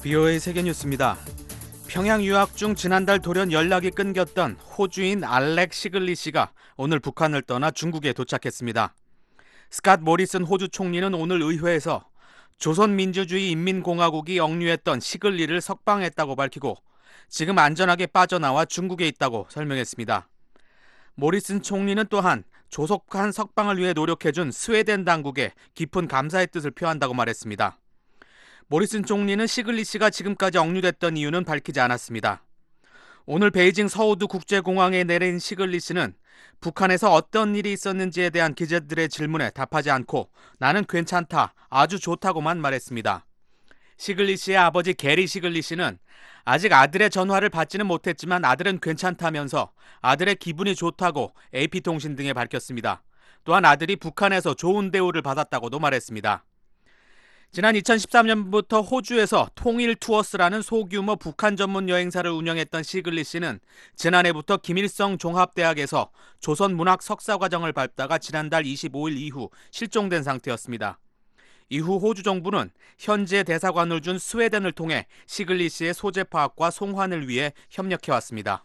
BOA 세계뉴스입니다. 평양 유학 중 지난달 돌연 연락이 끊겼던 호주인 알렉 시글리 씨가 오늘 북한을 떠나 중국에 도착했습니다. 스캇 모리슨 호주 총리는 오늘 의회에서 조선민주주의 인민공화국이 억류했던 시글리를 석방했다고 밝히고 지금 안전하게 빠져나와 중국에 있다고 설명했습니다. 모리슨 총리는 또한 조속한 석방을 위해 노력해준 스웨덴 당국에 깊은 감사의 뜻을 표한다고 말했습니다. 모리슨 총리는 시글리 씨가 지금까지 억류됐던 이유는 밝히지 않았습니다. 오늘 베이징 서우두 국제공항에 내린 시글리 씨는 북한에서 어떤 일이 있었는지에 대한 기자들의 질문에 답하지 않고 나는 괜찮다, 아주 좋다고만 말했습니다. 시글리 씨의 아버지 게리 시글리 씨는 아직 아들의 전화를 받지는 못했지만 아들은 괜찮다면서 아들의 기분이 좋다고 AP통신 등에 밝혔습니다. 또한 아들이 북한에서 좋은 대우를 받았다고도 말했습니다. 지난 2013년부터 호주에서 통일 투어스라는 소규모 북한 전문 여행사를 운영했던 시글리 씨는 지난해부터 김일성 종합대학에서 조선문학 석사과정을 밟다가 지난달 25일 이후 실종된 상태였습니다. 이후 호주 정부는 현지에 대사관을 준 스웨덴을 통해 시글리 씨의 소재 파악과 송환을 위해 협력해왔습니다.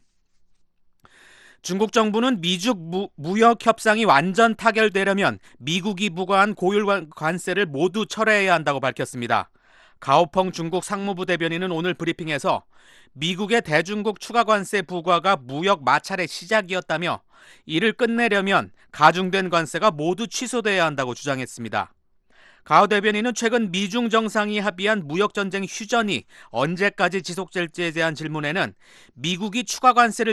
중국 정부는 미중 무역 협상이 완전 타결되려면 미국이 부과한 고율 관세를 모두 철회해야 한다고 밝혔습니다. 가오펑 중국 상무부 대변인은 오늘 브리핑에서 미국의 대중국 추가 관세 부과가 무역 마찰의 시작이었다며 이를 끝내려면 가중된 관세가 모두 취소돼야 한다고 주장했습니다. 가오 대변인은 최근 미중 정상이 합의한 무역전쟁 휴전이 언제까지 지속될지에 대한 질문에는 미국이 추가 관세를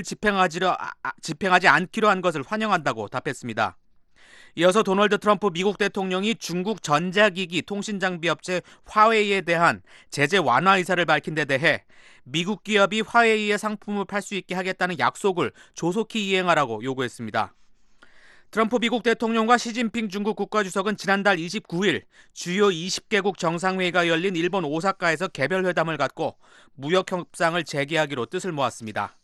집행하지 않기로 한 것을 환영한다고 답했습니다. 이어서 도널드 트럼프 미국 대통령이 중국 전자기기 통신장비업체 화웨이에 대한 제재 완화 의사를 밝힌 데 대해 미국 기업이 화웨이의 상품을 팔 수 있게 하겠다는 약속을 조속히 이행하라고 요구했습니다. 트럼프 미국 대통령과 시진핑 중국 국가주석은 지난달 29일 주요 20개국 정상회의가 열린 일본 오사카에서 개별 회담을 갖고 무역 협상을 재개하기로 뜻을 모았습니다.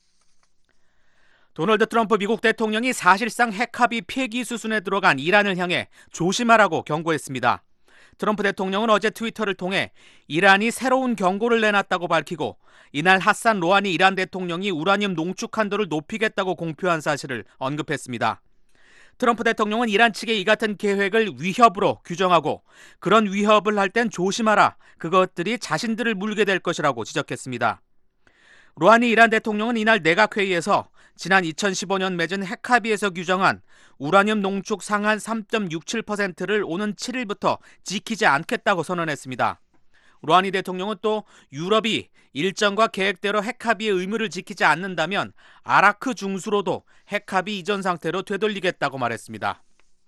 도널드 트럼프 미국 대통령이 사실상 핵합의 폐기 수순에 들어간 이란을 향해 조심하라고 경고했습니다. 트럼프 대통령은 어제 트위터를 통해 이란이 새로운 경고를 내놨다고 밝히고 이날 하산 로하니 이란 대통령이 우라늄 농축 한도를 높이겠다고 공표한 사실을 언급했습니다. 트럼프 대통령은 이란 측의 이 같은 계획을 위협으로 규정하고 그런 위협을 할 땐 조심하라, 그것들이 자신들을 물게 될 것이라고 지적했습니다. 로하니 이란 대통령은 이날 내각회의에서 지난 2015년 맺은 핵합의에서 규정한 우라늄 농축 상한 3.67%를 오는 7일부터 지키지 않겠다고 선언했습니다. 로하니 대통령은 또 유럽이 일정과 계획대로 핵합의의 의무를 지키지 않는다면 아라크 중수로도 핵합의 이전 상태로 되돌리겠다고 말했습니다.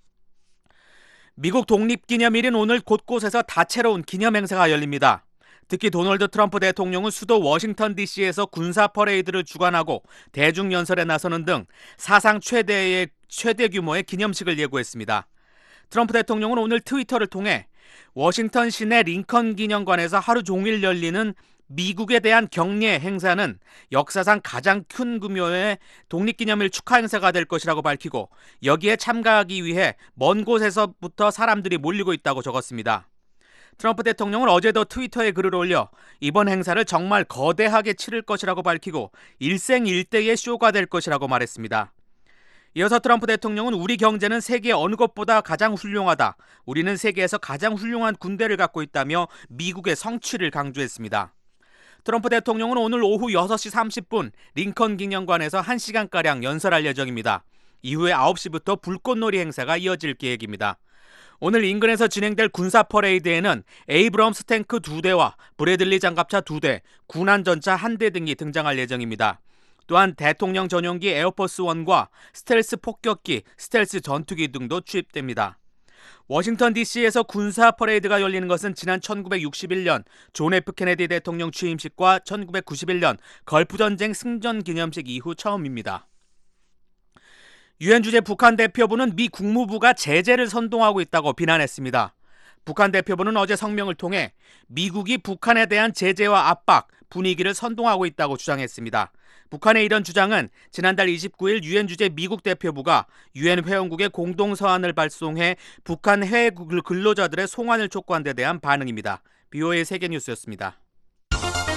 미국 독립기념일인 오늘 곳곳에서 다채로운 기념행사가 열립니다. 특히 도널드 트럼프 대통령은 수도 워싱턴 DC에서 군사 퍼레이드를 주관하고 대중연설에 나서는 등 사상 최대 규모의 기념식을 예고했습니다. 트럼프 대통령은 오늘 트위터를 통해 워싱턴 시내 링컨 기념관에서 하루 종일 열리는 미국에 대한 경례 행사는 역사상 가장 큰 규모의 독립기념일 축하 행사가 될 것이라고 밝히고 여기에 참가하기 위해 먼 곳에서부터 사람들이 몰리고 있다고 적었습니다. 트럼프 대통령은 어제도 트위터에 글을 올려 이번 행사를 정말 거대하게 치를 것이라고 밝히고 일생일대의 쇼가 될 것이라고 말했습니다. 이어서 트럼프 대통령은 우리 경제는 세계 어느 것보다 가장 훌륭하다, 우리는 세계에서 가장 훌륭한 군대를 갖고 있다며 미국의 성취를 강조했습니다. 트럼프 대통령은 오늘 오후 6시 30분 링컨 기념관에서 1시간가량 연설할 예정입니다. 이후에 9시부터 불꽃놀이 행사가 이어질 계획입니다. 오늘 인근에서 진행될 군사 퍼레이드에는 에이브럼스 탱크 2대와 브래들리 장갑차 2대, 군안 전차 1대 등이 등장할 예정입니다. 또한 대통령 전용기 에어포스 1과 스텔스 폭격기, 스텔스 전투기 등도 투입됩니다. 워싱턴 DC에서 군사 퍼레이드가 열리는 것은 지난 1961년 존 F 케네디 대통령 취임식과 1991년 걸프전쟁 승전 기념식 이후 처음입니다. 유엔 주재 북한 대표부는 미 국무부가 제재를 선동하고 있다고 비난했습니다. 북한 대표부는 어제 성명을 통해 미국이 북한에 대한 제재와 압박, 분위기를 선동하고 있다고 주장했습니다. 북한의 이런 주장은 지난달 29일 유엔 주재 미국 대표부가 유엔 회원국에 공동 서한을 발송해 북한 해외 근로자들의 송환을 촉구한 데 대한 반응입니다. BOA 세계뉴스였습니다.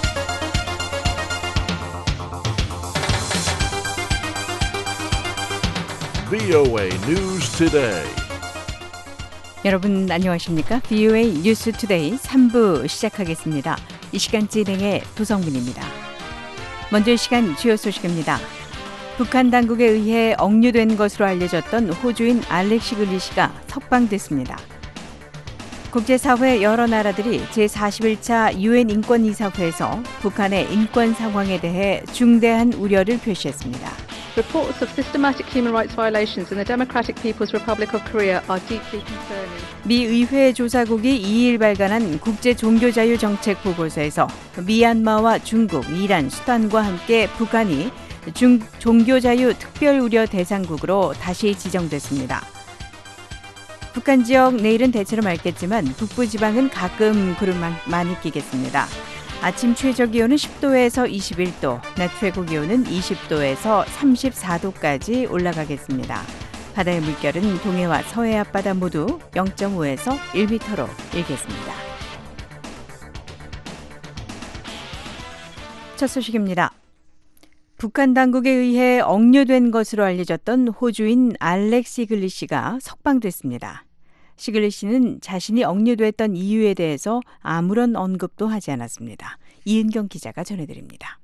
VOA News Today. 여러분 안녕하십니까? VOA 뉴스 투데이 3부 시작하겠습니다. 이 시간 진행의 도성민입니다. 먼저 이 시간 주요 소식입니다. 북한 당국에 의해 억류된 것으로 알려졌던 호주인 알렉 시글리시가 석방됐습니다. 국제사회 여러 나라들이 제41차 유엔 인권이사회에서 북한의 인권 상황에 대해 중대한 우려를 표시했습니다. Reports of systematic human rights violations in the Democratic People's Republic of Korea are deeply concerning. 미 의회 조사국이 2일 발간한 국제 종교자유 정책 보고서에서 미얀마와 중국, 이란, 수단과 함께 북한이 종교자유 특별 우려 대상국으로 다시 지정됐습니다. 북한 지역 내일은 대체로 맑겠지만 북부 지방은 가끔 구름 많이 끼겠습니다. 아침 최저 기온은 10도에서 21도, 낮 최고 기온은 20도에서 34도까지 올라가겠습니다. 바다의 물결은 동해와 서해 앞바다 모두 0.5에서 1m로 일겠습니다. 첫 소식입니다. 북한 당국에 의해 억류된 것으로 알려졌던 호주인 알렉 시글리시가 석방됐습니다. 시글리시는 자신이 억류됐던 이유에 대해서 아무런 언급도 하지 않았습니다. 이은경 기자가 전해드립니다.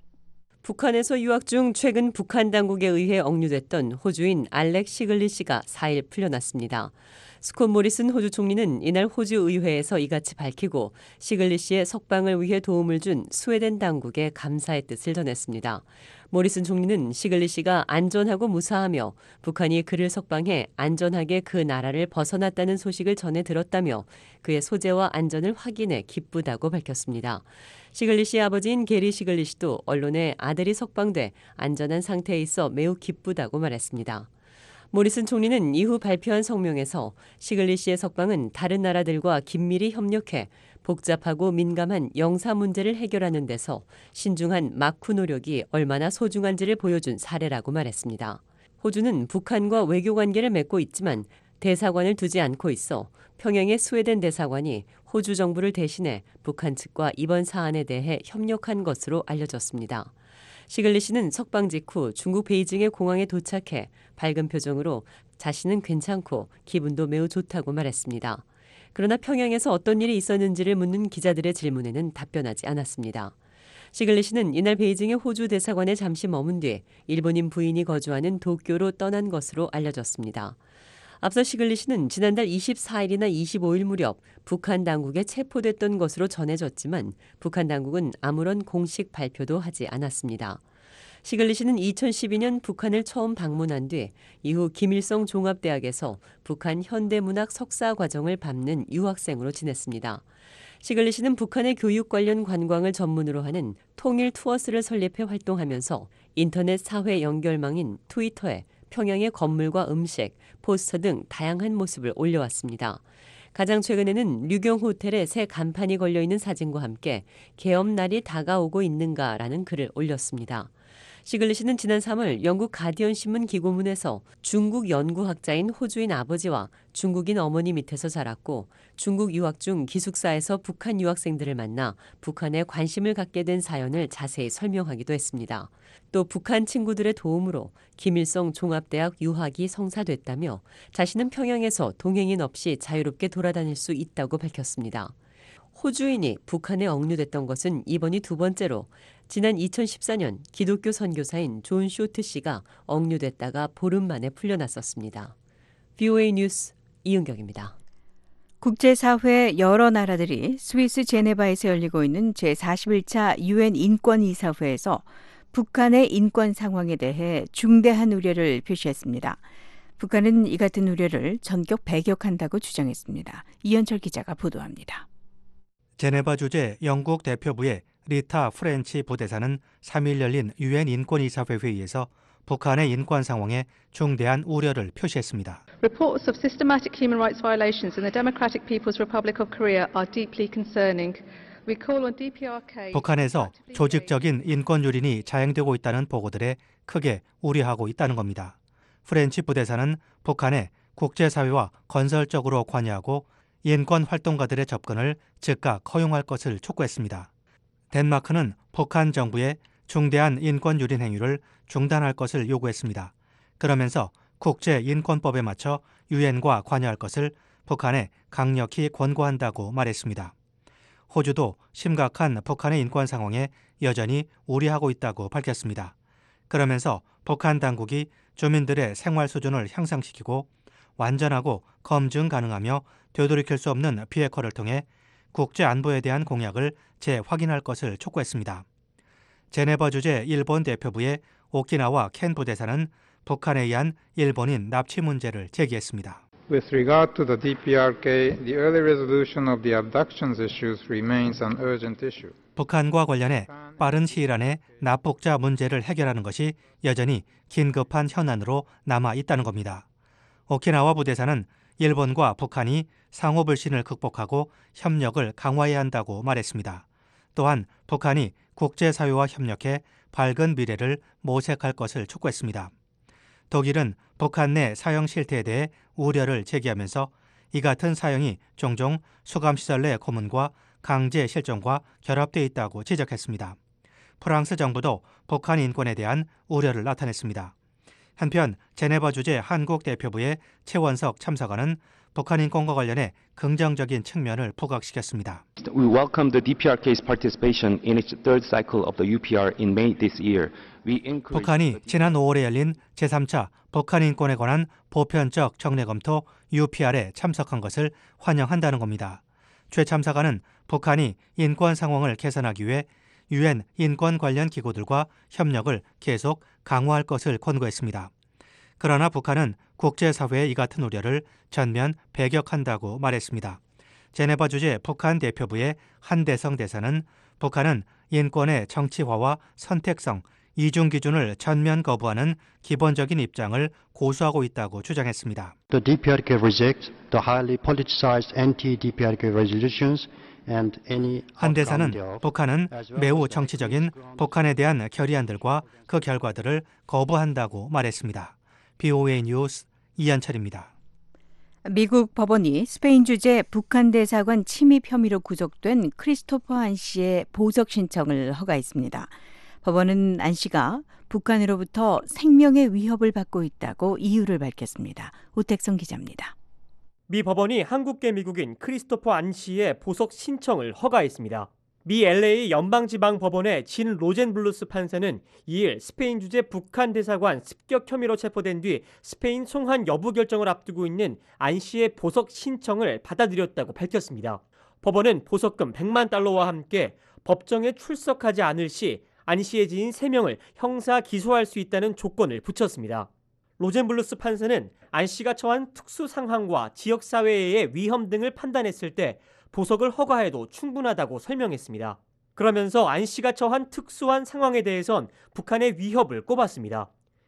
북한에서 유학 중 최근 북한 당국에 의해 억류됐던 호주인 알렉 시글리시가 4일 풀려났습니다. 스콧 모리슨 호주 총리는 이날 호주 의회에서 이같이 밝히고 시글리시의 석방을 위해 도움을 준 스웨덴 당국에 감사의 뜻을 전했습니다. 모리슨 총리는 시글리시가 안전하고 무사하며 북한이 그를 석방해 안전하게 그 나라를 벗어났다는 소식을 전해 들었다며 그의 소재와 안전을 확인해 기쁘다고 밝혔습니다. 시글리시의 아버지인 게리 시글리시도 언론에 아들이 석방돼 안전한 상태에 있어 매우 기쁘다고 말했습니다. 모리슨 총리는 이후 발표한 성명에서 시글리시의 석방은 다른 나라들과 긴밀히 협력해 복잡하고 민감한 영사 문제를 해결하는 데서 신중한 막후 노력이 얼마나 소중한지를 보여준 사례라고 말했습니다. 호주는 북한과 외교 관계를 맺고 있지만 대사관을 두지 않고 있어 평양의 스웨덴 대사관이 호주 정부를 대신해 북한 측과 이번 사안에 대해 협력한 것으로 알려졌습니다. 시글리시는 석방 직후 중국 베이징의 공항에 도착해 밝은 표정으로 자신은 괜찮고 기분도 매우 좋다고 말했습니다. 그러나 평양에서 어떤 일이 있었는지를 묻는 기자들의 질문에는 답변하지 않았습니다. 시글리시는 이날 베이징의 호주 대사관에 잠시 머문 뒤 일본인 부인이 거주하는 도쿄로 떠난 것으로 알려졌습니다. 앞서 시글리시는 지난달 24일이나 25일 무렵 북한 당국에 체포됐던 것으로 전해졌지만 북한 당국은 아무런 공식 발표도 하지 않았습니다. 시글리시는 2012년 북한을 처음 방문한 뒤 이후 김일성 종합대학에서 북한 현대문학 석사 과정을 밟는 유학생으로 지냈습니다. 시글리시는 북한의 교육 관련 관광을 전문으로 하는 통일 투어스를 설립해 활동하면서 인터넷 사회 연결망인 트위터에 평양의 건물과 음식, 포스터 등 다양한 모습을 올려왔습니다. 가장 최근에는 류경 호텔에 새 간판이 걸려있는 사진과 함께 개업날이 다가오고 있는가라는 글을 올렸습니다. 시글리시는 지난 3월 영국 가디언 신문 기고문에서 중국 연구학자인 호주인 아버지와 중국인 어머니 밑에서 자랐고 중국 유학 중 기숙사에서 북한 유학생들을 만나 북한에 관심을 갖게 된 사연을 자세히 설명하기도 했습니다. 또 북한 친구들의 도움으로 김일성 종합대학 유학이 성사됐다며 자신은 평양에서 동행인 없이 자유롭게 돌아다닐 수 있다고 밝혔습니다. 호주인이 북한에 억류됐던 것은 이번이 두 번째로 지난 2014년 기독교 선교사인 존 쇼트 씨가 억류됐다가 보름 만에 풀려났었습니다. VOA 뉴스 이은경입니다. 국제사회 여러 나라들이 스위스 제네바에서 열리고 있는 제41차 유엔 인권이사회에서 북한의 인권 상황에 대해 중대한 우려를 표시했습니다. 북한은 이 같은 우려를 전격 배격한다고 주장했습니다. 이현철 기자가 보도합니다. 제네바 주재 영국 대표부의 리타 프렌치 부대사는 3일 열린 유엔 인권이사회 회의에서 북한의 인권 상황에 중대한 우려를 표시했습니다. Reports of systematic human rights violations in the Democratic People's Republic of Korea are deeply concerning. We call on DPRK. 북한에서 조직적인 인권 유린이 자행되고 있다는 보고들에 크게 우려하고 있다는 겁니다. 프렌치 부대사는 북한에 국제사회와 건설적으로 관여하고 인권 활동가들의 접근을 즉각 허용할 것을 촉구했습니다. 덴마크는 북한 정부의 중대한 인권 유린 행위를 중단할 것을 요구했습니다. 그러면서 국제인권법에 맞춰 유엔과 관여할 것을 북한에 강력히 권고한다고 말했습니다. 호주도 심각한 북한의 인권 상황에 여전히 우려하고 있다고 밝혔습니다. 그러면서 북한 당국이 주민들의 생활 수준을 향상시키고 완전하고 검증 가능하며 되돌이킬 수 없는 비핵화를 통해 국제 안보에 대한 공약을 재확인할 것을 촉구했습니다. 제네바 주재 일본 대표부의 오키나와 켄 부대사는 북한에 의한 일본인 납치 문제를 제기했습니다. With regard to the DPRK, the early resolution of the abductions issues remains an urgent issue. 북한과 관련해 빠른 시일 안에 납북자 문제를 해결하는 것이 여전히 긴급한 현안으로 남아 있다는 겁니다. 오키나와 부대사는 일본과 북한이 상호 불신을 극복하고 협력을 강화해야 한다고 말했습니다. 또한 북한이 국제사회와 협력해 밝은 미래를 모색할 것을 촉구했습니다. 독일은 북한 내 사형 실태에 대해 우려를 제기하면서 이 같은 사형이 종종 수감시설 내 고문과 강제 실종과 결합되어 있다고 지적했습니다. 프랑스 정부도 북한 인권에 대한 우려를 나타냈습니다. 한편 제네바 주재 한국 대표부의 최원석 참사관은 북한 인권과 관련해 긍정적인 측면을 부각시켰습니다. We welcome the DPRK's participation in its third cycle of the UPR in May this year. 북한이 지난 5월에 열린 제3차 북한 인권에 관한 보편적 정례 검토 UPR에 참석한 것을 환영한다는 겁니다. 최 참사관은 북한이 인권 상황을 개선하기 위해 유엔 인권 관련 기구들과 협력을 계속 강화할 것을 권고했습니다. 그러나 북한은 국제사회의 이 같은 우려를 전면 배격한다고 말했습니다. 제네바 주재 북한 대표부의 한대성 대사는 북한은 인권의 정치화와 선택성, 이중 기준을 전면 거부하는 기본적인 입장을 고수하고 있다고 주장했습니다. The DPRK rejects the highly politicized anti-DPRK resolutions and any 한 대사는 북한은 매우 정치적인 북한에 대한 결의안들과 그 결과들을 거부한다고 말했습니다. BOA 뉴스 이현철입니다. 미국 법원이 스페인 주재 북한 대사관 침입 혐의로 구속된 크리스토퍼 안 씨의 보석 신청을 허가했습니다. 법원은 안 씨가 북한으로부터 생명의 위협을 받고 있다고 이유를 밝혔습니다. 오택성 기자입니다. 미 법원이 한국계 미국인 크리스토퍼 안 씨의 보석 신청을 허가했습니다. 미 LA 연방지방법원의 진 로젠블루스 판사는 2일 스페인 주재 북한 대사관 습격 혐의로 체포된 뒤 스페인 송환 여부 결정을 앞두고 있는 안 씨의 보석 신청을 받아들였다고 밝혔습니다. 법원은 보석금 100만 달러와 함께 법정에 출석하지 않을 시 안 씨의 지인 3명을 형사 기소할 수 있다는 조건을 붙였습니다. 로젠블루스 판사는 안 씨가 처한 특수 상황과 지역사회의 위험 등을 판단했을 때 보석을 허가해도 충분하다고 설명했습니다. 그러면서 안 씨가 처한 특수한 상황에 대해선 북한의 위협을 꼽았습니다.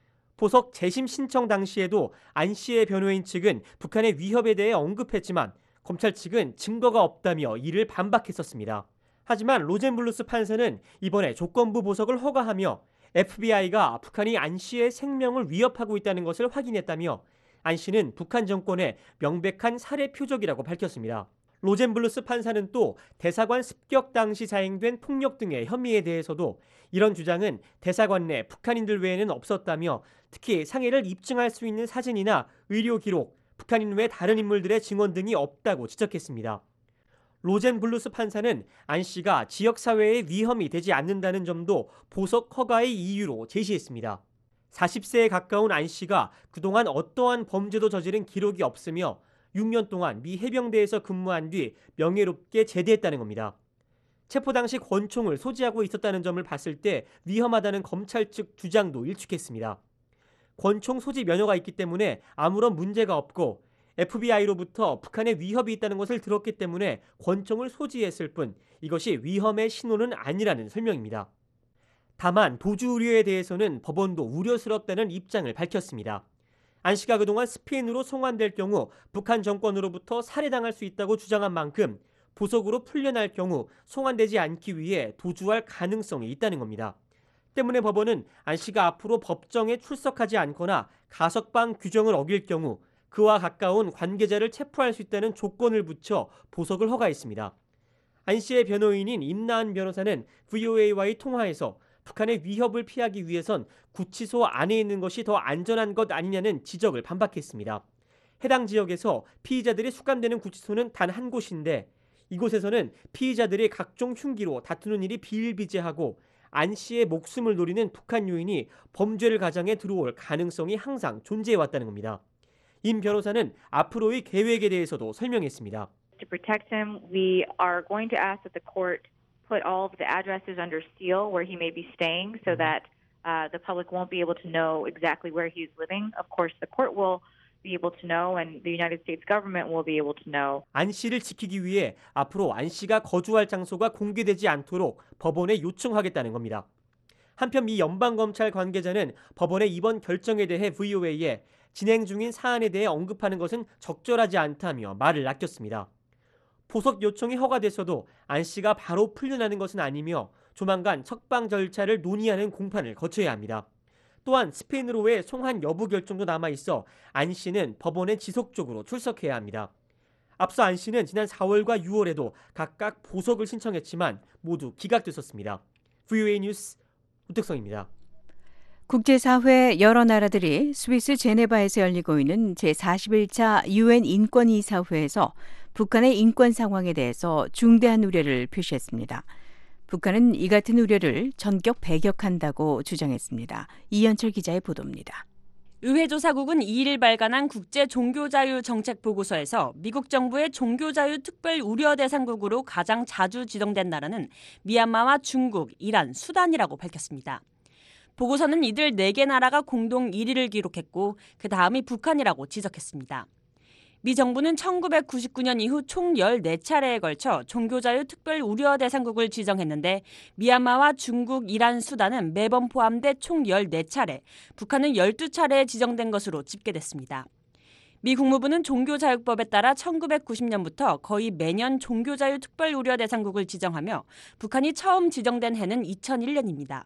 보석 재심 신청 당시에도 안 씨의 변호인 측은 북한의 위협에 대해 언급했지만 검찰 측은 증거가 없다며 이를 반박했었습니다. 하지만 로젠블루스 판사는 이번에 조건부 보석을 허가하며 FBI가 북한이 안 씨의 생명을 위협하고 있다는 것을 확인했다며 안 씨는 북한 정권의 명백한 살해 표적이라고 밝혔습니다. 로젠블루스 판사는 또 대사관 습격 당시 자행된 폭력 등의 혐의에 대해서도 이런 주장은 대사관 내 북한인들 외에는 없었다며 특히 상해를 입증할 수 있는 사진이나 의료 기록, 북한인 외 다른 인물들의 증언 등이 없다고 지적했습니다. 로젠블루스 판사는 안 씨가 지역사회의 위험이 되지 않는다는 점도 보석 허가의 이유로 제시했습니다. 40세에 가까운 안 씨가 그동안 어떠한 범죄도 저지른 기록이 없으며 6년 동안 미 해병대에서 근무한 뒤 명예롭게 제대했다는 겁니다. 체포 당시 권총을 소지하고 있었다는 점을 봤을 때 위험하다는 검찰 측 주장도 일축했습니다. 권총 소지 면허가 있기 때문에 아무런 문제가 없고 FBI로부터 북한의 위협이 있다는 것을 들었기 때문에 권총을 소지했을 뿐 이것이 위험의 신호는 아니라는 설명입니다. 다만 도주 우려에 대해서는 법원도 우려스럽다는 입장을 밝혔습니다. 안 씨가 그동안 스페인으로 송환될 경우 북한 정권으로부터 살해당할 수 있다고 주장한 만큼 보석으로 풀려날 경우 송환되지 않기 위해 도주할 가능성이 있다는 겁니다. 때문에 법원은 안 씨가 앞으로 법정에 출석하지 않거나 가석방 규정을 어길 경우 그와 가까운 관계자를 체포할 수 있다는 조건을 붙여 보석을 허가했습니다. 안 씨의 변호인인 임나은 변호사는 VOA와의 통화에서 북한의 위협을 피하기 위해선 구치소 안에 있는 것이 더 안전한 것 아니냐는 지적을 반박했습니다. 해당 지역에서 피의자들이 수감되는 구치소는 단 한 곳인데 이곳에서는 피의자들이 각종 흉기로 다투는 일이 비일비재하고 안 씨의 목숨을 노리는 북한 요인이 범죄를 가장해 들어올 가능성이 항상 존재해왔다는 겁니다. 임 변호사는 앞으로의 계획에 대해서도 설명했습니다. To protect him, we are going to ask that the court put all of the addresses under seal where he may be staying so that the public won't be able to know exactly where he's living. Of course, the court will be able to know and the United States government will be able to know. 안 씨를 지키기 위해 앞으로 안 씨가 거주할 장소가 공개되지 않도록 법원에 요청하겠다는 겁니다. 한편 미 연방검찰 관계자는 법원의 이번 결정에 대해 VOA에 진행 중인 사안에 대해 언급하는 것은 적절하지 않다며 말을 아꼈습니다. 보석 요청이 허가됐어도 안 씨가 바로 풀려나는 것은 아니며 조만간 석방 절차를 논의하는 공판을 거쳐야 합니다. 또한 스페인으로의 송환 여부 결정도 남아있어 안 씨는 법원에 지속적으로 출석해야 합니다. 앞서 안 씨는 지난 4월과 6월에도 각각 보석을 신청했지만 모두 기각됐었습니다. VOA 뉴스 우택성입니다. 국제사회 여러 나라들이 스위스 제네바에서 열리고 있는 제41차 UN 인권이사회에서 북한의 인권 상황에 대해서 중대한 우려를 표시했습니다. 북한은 이 같은 우려를 전격 배격한다고 주장했습니다. 이현철 기자의 보도입니다. 의회 조사국은 2일 발간한 국제 종교자유 정책 보고서에서 미국 정부의 종교자유 특별 우려 대상국으로 가장 자주 지정된 나라는 미얀마와 중국, 이란, 수단이라고 밝혔습니다. 보고서는 이들 4개 나라가 공동 1위를 기록했고 그 다음이 북한이라고 지적했습니다. 미 정부는 1999년 이후 총 14차례에 걸쳐 종교자유 특별 우려 대상국을 지정했는데 미얀마와 중국, 이란, 수단은 매번 포함돼 총 14차례, 북한은 12차례에 지정된 것으로 집계됐습니다. 미 국무부는 종교자유법에 따라 1990년부터 거의 매년 종교자유 특별 우려 대상국을 지정하며 북한이 처음 지정된 해는 2001년입니다.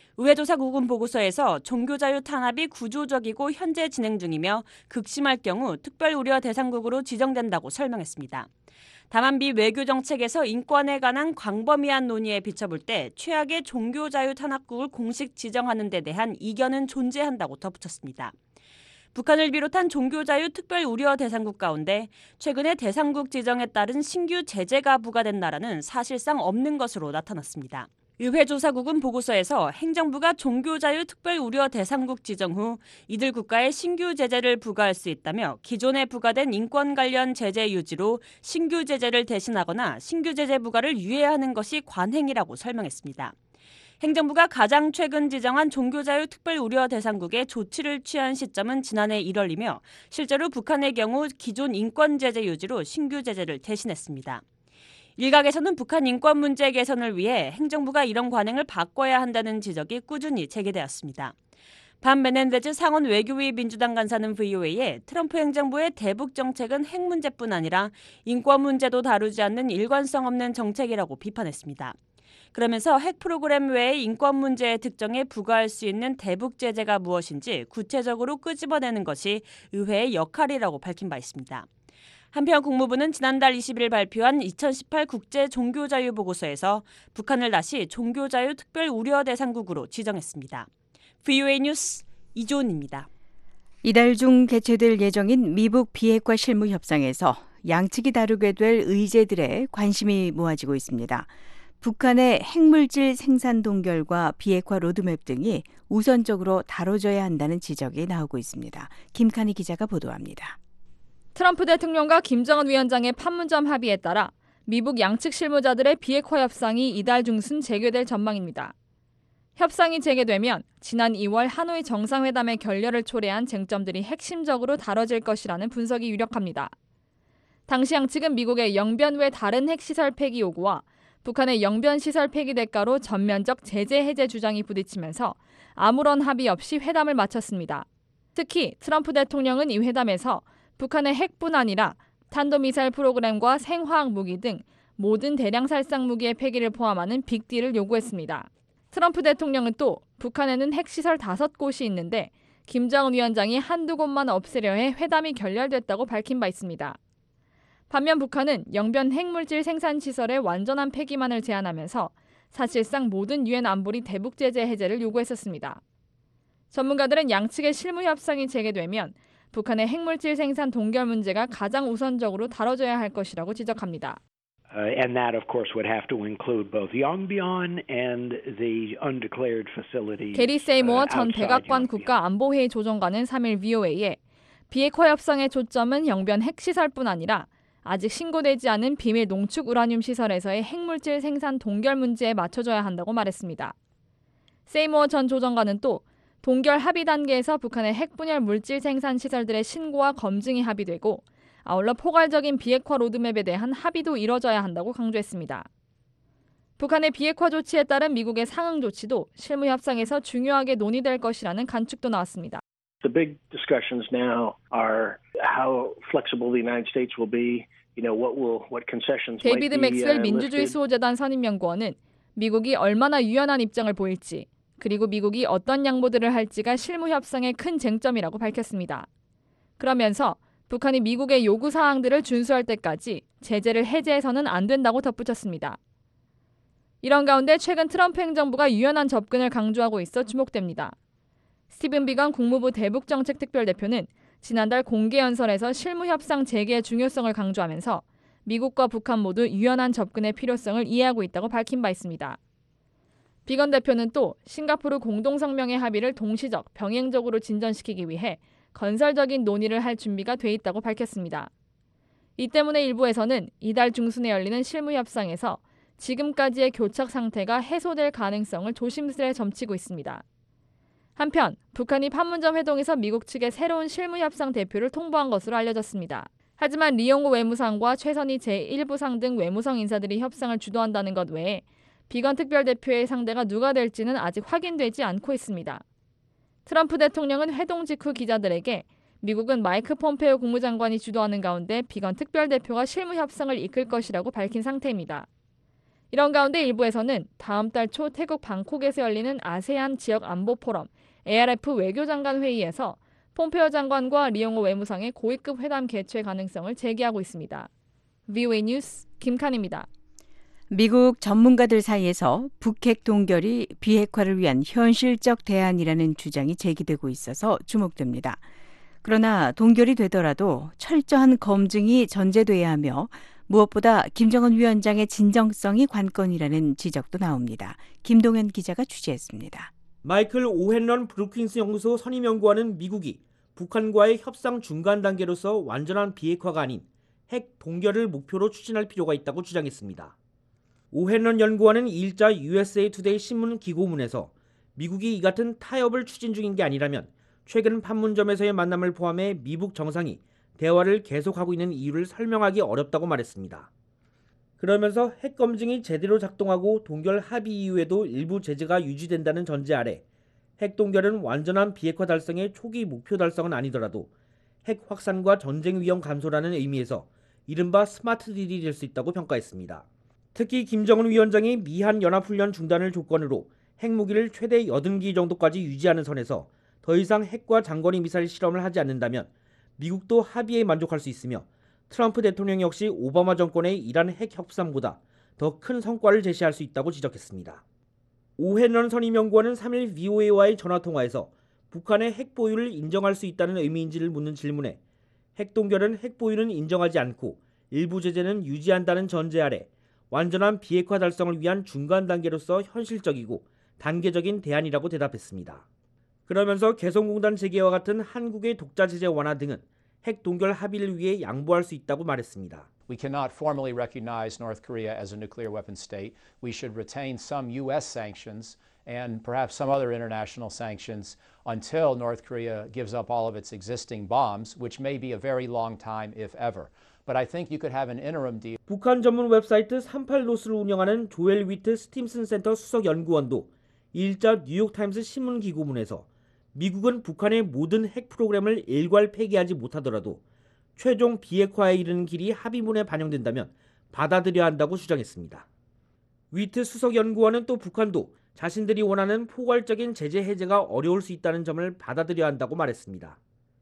의회조사국은 보고서에서 종교자유 탄압이 구조적이고 현재 진행 중이며 극심할 경우 특별 우려 대상국으로 지정된다고 설명했습니다. 다만 미 외교정책에서 인권에 관한 광범위한 논의에 비춰볼 때 최악의 종교자유 탄압국을 공식 지정하는 데 대한 이견은 존재한다고 덧붙였습니다. 북한을 비롯한 종교자유 특별 우려 대상국 가운데 최근에 대상국 지정에 따른 신규 제재가 부과된 나라는 사실상 없는 것으로 나타났습니다. 의회조사국은 보고서에서 행정부가 종교자유 특별 우려 대상국 지정 후 이들 국가에 신규 제재를 부과할 수 있다며 기존에 부과된 인권 관련 제재 유지로 신규 제재를 대신하거나 신규 제재 부과를 유예하는 것이 관행이라고 설명했습니다. 행정부가 가장 최근 지정한 종교자유 특별 우려 대상국에 조치를 취한 시점은 지난해 1월이며 실제로 북한의 경우 기존 인권 제재 유지로 신규 제재를 대신했습니다. 일각에서는 북한 인권 문제 개선을 위해 행정부가 이런 관행을 바꿔야 한다는 지적이 꾸준히 제기되었습니다. 반 메넨데즈 상원 외교위 민주당 간사는 VOA에 트럼프 행정부의 대북 정책은 핵 문제뿐 아니라 인권 문제도 다루지 않는 일관성 없는 정책이라고 비판했습니다. 그러면서 핵 프로그램 외의 인권 문제의 특정에 부과할 수 있는 대북 제재가 무엇인지 구체적으로 끄집어내는 것이 의회의 역할이라고 밝힌 바 있습니다. 한편 국무부는 지난달 20일 발표한 2018 국제 종교자유 보고서에서 북한을 다시 종교자유 특별 우려 대상국으로 지정했습니다. VOA 뉴스 이조은입니다. 이달 중 개최될 예정인 미북 비핵화 실무 협상에서 양측이 다루게 될 의제들에 관심이 모아지고 있습니다. 북한의 핵물질 생산 동결과 비핵화 로드맵 등이 우선적으로 다뤄져야 한다는 지적이 나오고 있습니다. 김칸희 기자가 보도합니다. 트럼프 대통령과 김정은 위원장의 판문점 합의에 따라 미북 양측 실무자들의 비핵화 협상이 이달 중순 재개될 전망입니다. 협상이 재개되면 지난 2월 하노이 정상회담의 결렬을 초래한 쟁점들이 핵심적으로 다뤄질 것이라는 분석이 유력합니다. 당시 양측은 미국의 영변 외 다른 핵시설 폐기 요구와 북한의 영변 시설 폐기 대가로 전면적 제재 해제 주장이 부딪히면서 아무런 합의 없이 회담을 마쳤습니다. 특히 트럼프 대통령은 이 회담에서 북한의 핵뿐 아니라 탄도미사일 프로그램과 생화학 무기 등 모든 대량 살상 무기의 폐기를 포함하는 빅딜을 요구했습니다. 트럼프 대통령은 또 북한에는 핵시설 5곳이 있는데 김정은 위원장이 한두 곳만 없애려 해 회담이 결렬됐다고 밝힌 바 있습니다. 반면 북한은 영변 핵물질 생산 시설의 완전한 폐기만을 제안하면서 사실상 모든 유엔 안보리 대북 제재 해제를 요구했었습니다. 전문가들은 양측의 실무 협상이 재개되면 북한의 핵물질 생산 동결 문제가 가장 우선적으로 다뤄져야 할 것이라고 지적합니다. And that, of course, would have to include both Yongbyon and the undeclared facilities. 게리 세이모어 전 outside 백악관 Yongbyon. 국가안보회의 조정관은 3일 VOA에 비핵화 협상의 초점은 영변 핵시설뿐 아니라 아직 신고되지 않은 비밀 농축 우라늄 시설에서의 핵물질 생산 동결 문제에 맞춰져야 한다고 말했습니다. 세이모어 전 조정관은 또 동결 합의 단계에서 북한의 핵분열 물질 생산 시설들의 신고와 검증이 합의되고 아울러 포괄적인 비핵화 로드맵에 대한 합의도 이뤄져야 한다고 강조했습니다. 북한의 비핵화 조치에 따른 미국의 상응 조치도 실무 협상에서 중요하게 논의될 것이라는 관측도 나왔습니다. The big discussions now are how flexible the United States will be, what concessions might 데이비드 be 맥스웰 민주주의 listed. 수호재단 선임연구원은 미국이 얼마나 유연한 입장을 보일지 그리고 미국이 어떤 양보들을 할지가 실무 협상의 큰 쟁점이라고 밝혔습니다. 그러면서 북한이 미국의 요구 사항들을 준수할 때까지 제재를 해제해서는 안 된다고 덧붙였습니다. 이런 가운데 최근 트럼프 행정부가 유연한 접근을 강조하고 있어 주목됩니다. 스티븐 비건 국무부 대북정책특별대표는 지난달 공개연설에서 실무협상 재개의 중요성을 강조하면서 미국과 북한 모두 유연한 접근의 필요성을 이해하고 있다고 밝힌 바 있습니다. 비건 대표는 또 싱가포르 공동성명의 합의를 동시적, 병행적으로 진전시키기 위해 건설적인 논의를 할 준비가 돼 있다고 밝혔습니다. 이 때문에 일부에서는 이달 중순에 열리는 실무협상에서 지금까지의 교착 상태가 해소될 가능성을 조심스레 점치고 있습니다. 한편 북한이 판문점 회동에서 미국 측의 새로운 실무협상 대표를 통보한 것으로 알려졌습니다. 하지만 리용호 외무상과 최선희 제1부상 등 외무성 인사들이 협상을 주도한다는 것 외에 비건 특별대표의 상대가 누가 될지는 아직 확인되지 않고 있습니다. 트럼프 대통령은 회동 직후 기자들에게 미국은 마이크 폼페이오 국무장관이 주도하는 가운데 비건 특별대표가 실무협상을 이끌 것이라고 밝힌 상태입니다. 이런 가운데 일부에서는 다음 달 초 태국 방콕에서 열리는 아세안 지역 안보 포럼 ARF 외교장관 회의에서 폼페이오 장관과 리용호 외무상의 고위급 회담 개최 가능성을 제기하고 있습니다. VOA 뉴스 김칸입니다. 미국 전문가들 사이에서 북핵 동결이 비핵화를 위한 현실적 대안이라는 주장이 제기되고 있어서 주목됩니다. 그러나 동결이 되더라도 철저한 검증이 전제돼야 하며 무엇보다 김정은 위원장의 진정성이 관건이라는 지적도 나옵니다. 김동현 기자가 취재했습니다. 마이클 오헨런 브루킹스 연구소 선임연구원은 미국이 북한과의 협상 중간 단계로서 완전한 비핵화가 아닌 핵 동결을 목표로 추진할 필요가 있다고 주장했습니다. 오헨런 연구원은 2일자 USA 투데이 신문 기고문에서 미국이 이 같은 타협을 추진 중인 게 아니라면 최근 판문점에서의 만남을 포함해 미북 정상이 대화를 계속하고 있는 이유를 설명하기 어렵다고 말했습니다. 그러면서 핵 검증이 제대로 작동하고 동결 합의 이후에도 일부 제재가 유지된다는 전제 아래 핵 동결은 완전한 비핵화 달성의 초기 목표 달성은 아니더라도 핵 확산과 전쟁 위험 감소라는 의미에서 이른바 스마트 딜이 될 수 있다고 평가했습니다. 특히 김정은 위원장이 미한 연합훈련 중단을 조건으로 핵무기를 최대 80기 정도까지 유지하는 선에서 더 이상 핵과 장거리 미사일 실험을 하지 않는다면 미국도 합의에 만족할 수 있으며 트럼프 대통령 역시 오바마 정권의 이란 핵 협상보다 더 큰 성과를 제시할 수 있다고 지적했습니다. 오헨런 선임연구원은 3일 VOA와의 전화통화에서 북한의 핵 보유를 인정할 수 있다는 의미인지를 묻는 질문에 핵 동결은 핵 보유는 인정하지 않고 일부 제재는 유지한다는 전제 아래 완전한 비핵화 달성을 위한 중간 단계로서 현실적이고 단계적인 대안이라고 대답했습니다. 그러면서 개성공단 재개와 같은 한국의 독자 제재 완화 등은 핵 동결 합의를 위해 양보할 수 있다고 말했습니다. We cannot formally recognize North Korea as a nuclear weapon state. We should retain some U.S. sanctions and perhaps some other international sanctions until North Korea gives up all of its existing bombs, which may be a very long time, if ever. But I think you could have an interim deal. 북한 전문 웹사이트 38노스를 운영하는 조엘 위트 스팀슨 센터 수석 연구원도 2일자 뉴욕타임스 신문 기고문에서 미국은 북한의 모든 핵 프로그램을 일괄 폐기하지 못하더라도 최종 비핵화에 이르는 길이 합의문에 반영된다면 받아들여야 한다고 주장했습니다. 위트 수석 연구원은 또 북한도 자신들이 원하는 포괄적인 제재 해제가 어려울 수 있다는 점을 받아들여야 한다고 말했습니다.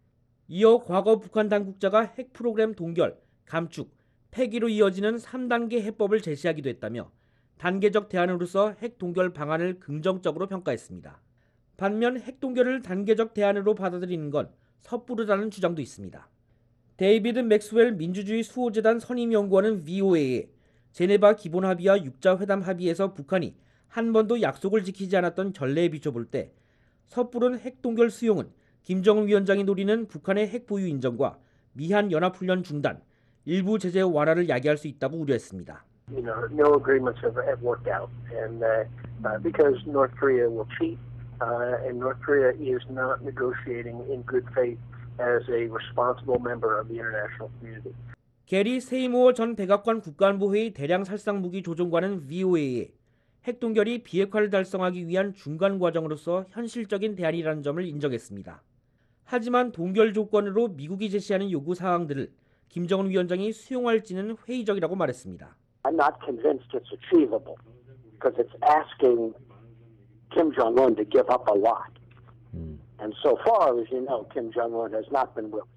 이어 과거 북한 당국자가 핵 프로그램 동결, 감축, 폐기로 이어지는 3단계 해법을 제시하기도 했다며 단계적 대안으로서 핵 동결 방안을 긍정적으로 평가했습니다. 반면 핵 동결을 단계적 대안으로 받아들이는 건 섣부르다는 주장도 있습니다. 데이비드 맥스웰 민주주의 수호재단 선임연구원은 VOA에 제네바 기본합의와 육자회담 합의에서 북한이 한 번도 약속을 지키지 않았던 전례에 비춰볼 때 섣부른 핵 동결 수용은 김정은 위원장이 노리는 북한의 핵 보유 인정과 미한 연합훈련 중단, 일부 제재 완화를 야기할 수 있다고 우려했습니다. No agreements have worked out, and because North Korea will cheat, and North Korea is not negotiating in good faith as a responsible member of the international community. 게리 세이모어 전 백악관 국가안보회의 대량 살상 무기 조종관은 VOA에 핵 동결이 비핵화를 달성하기 위한 중간 과정으로서 현실적인 대안이라는 점을 인정했습니다. 하지만 동결 조건으로 미국이 제시하는 요구 사항들을 김정은 위원장이 수용할지는 회의적이라고 말했습니다. I'm not convinced it's achievable because it's asking Kim Jong-un to give up a lot. And so far, as you know, Kim Jong-un has not been willing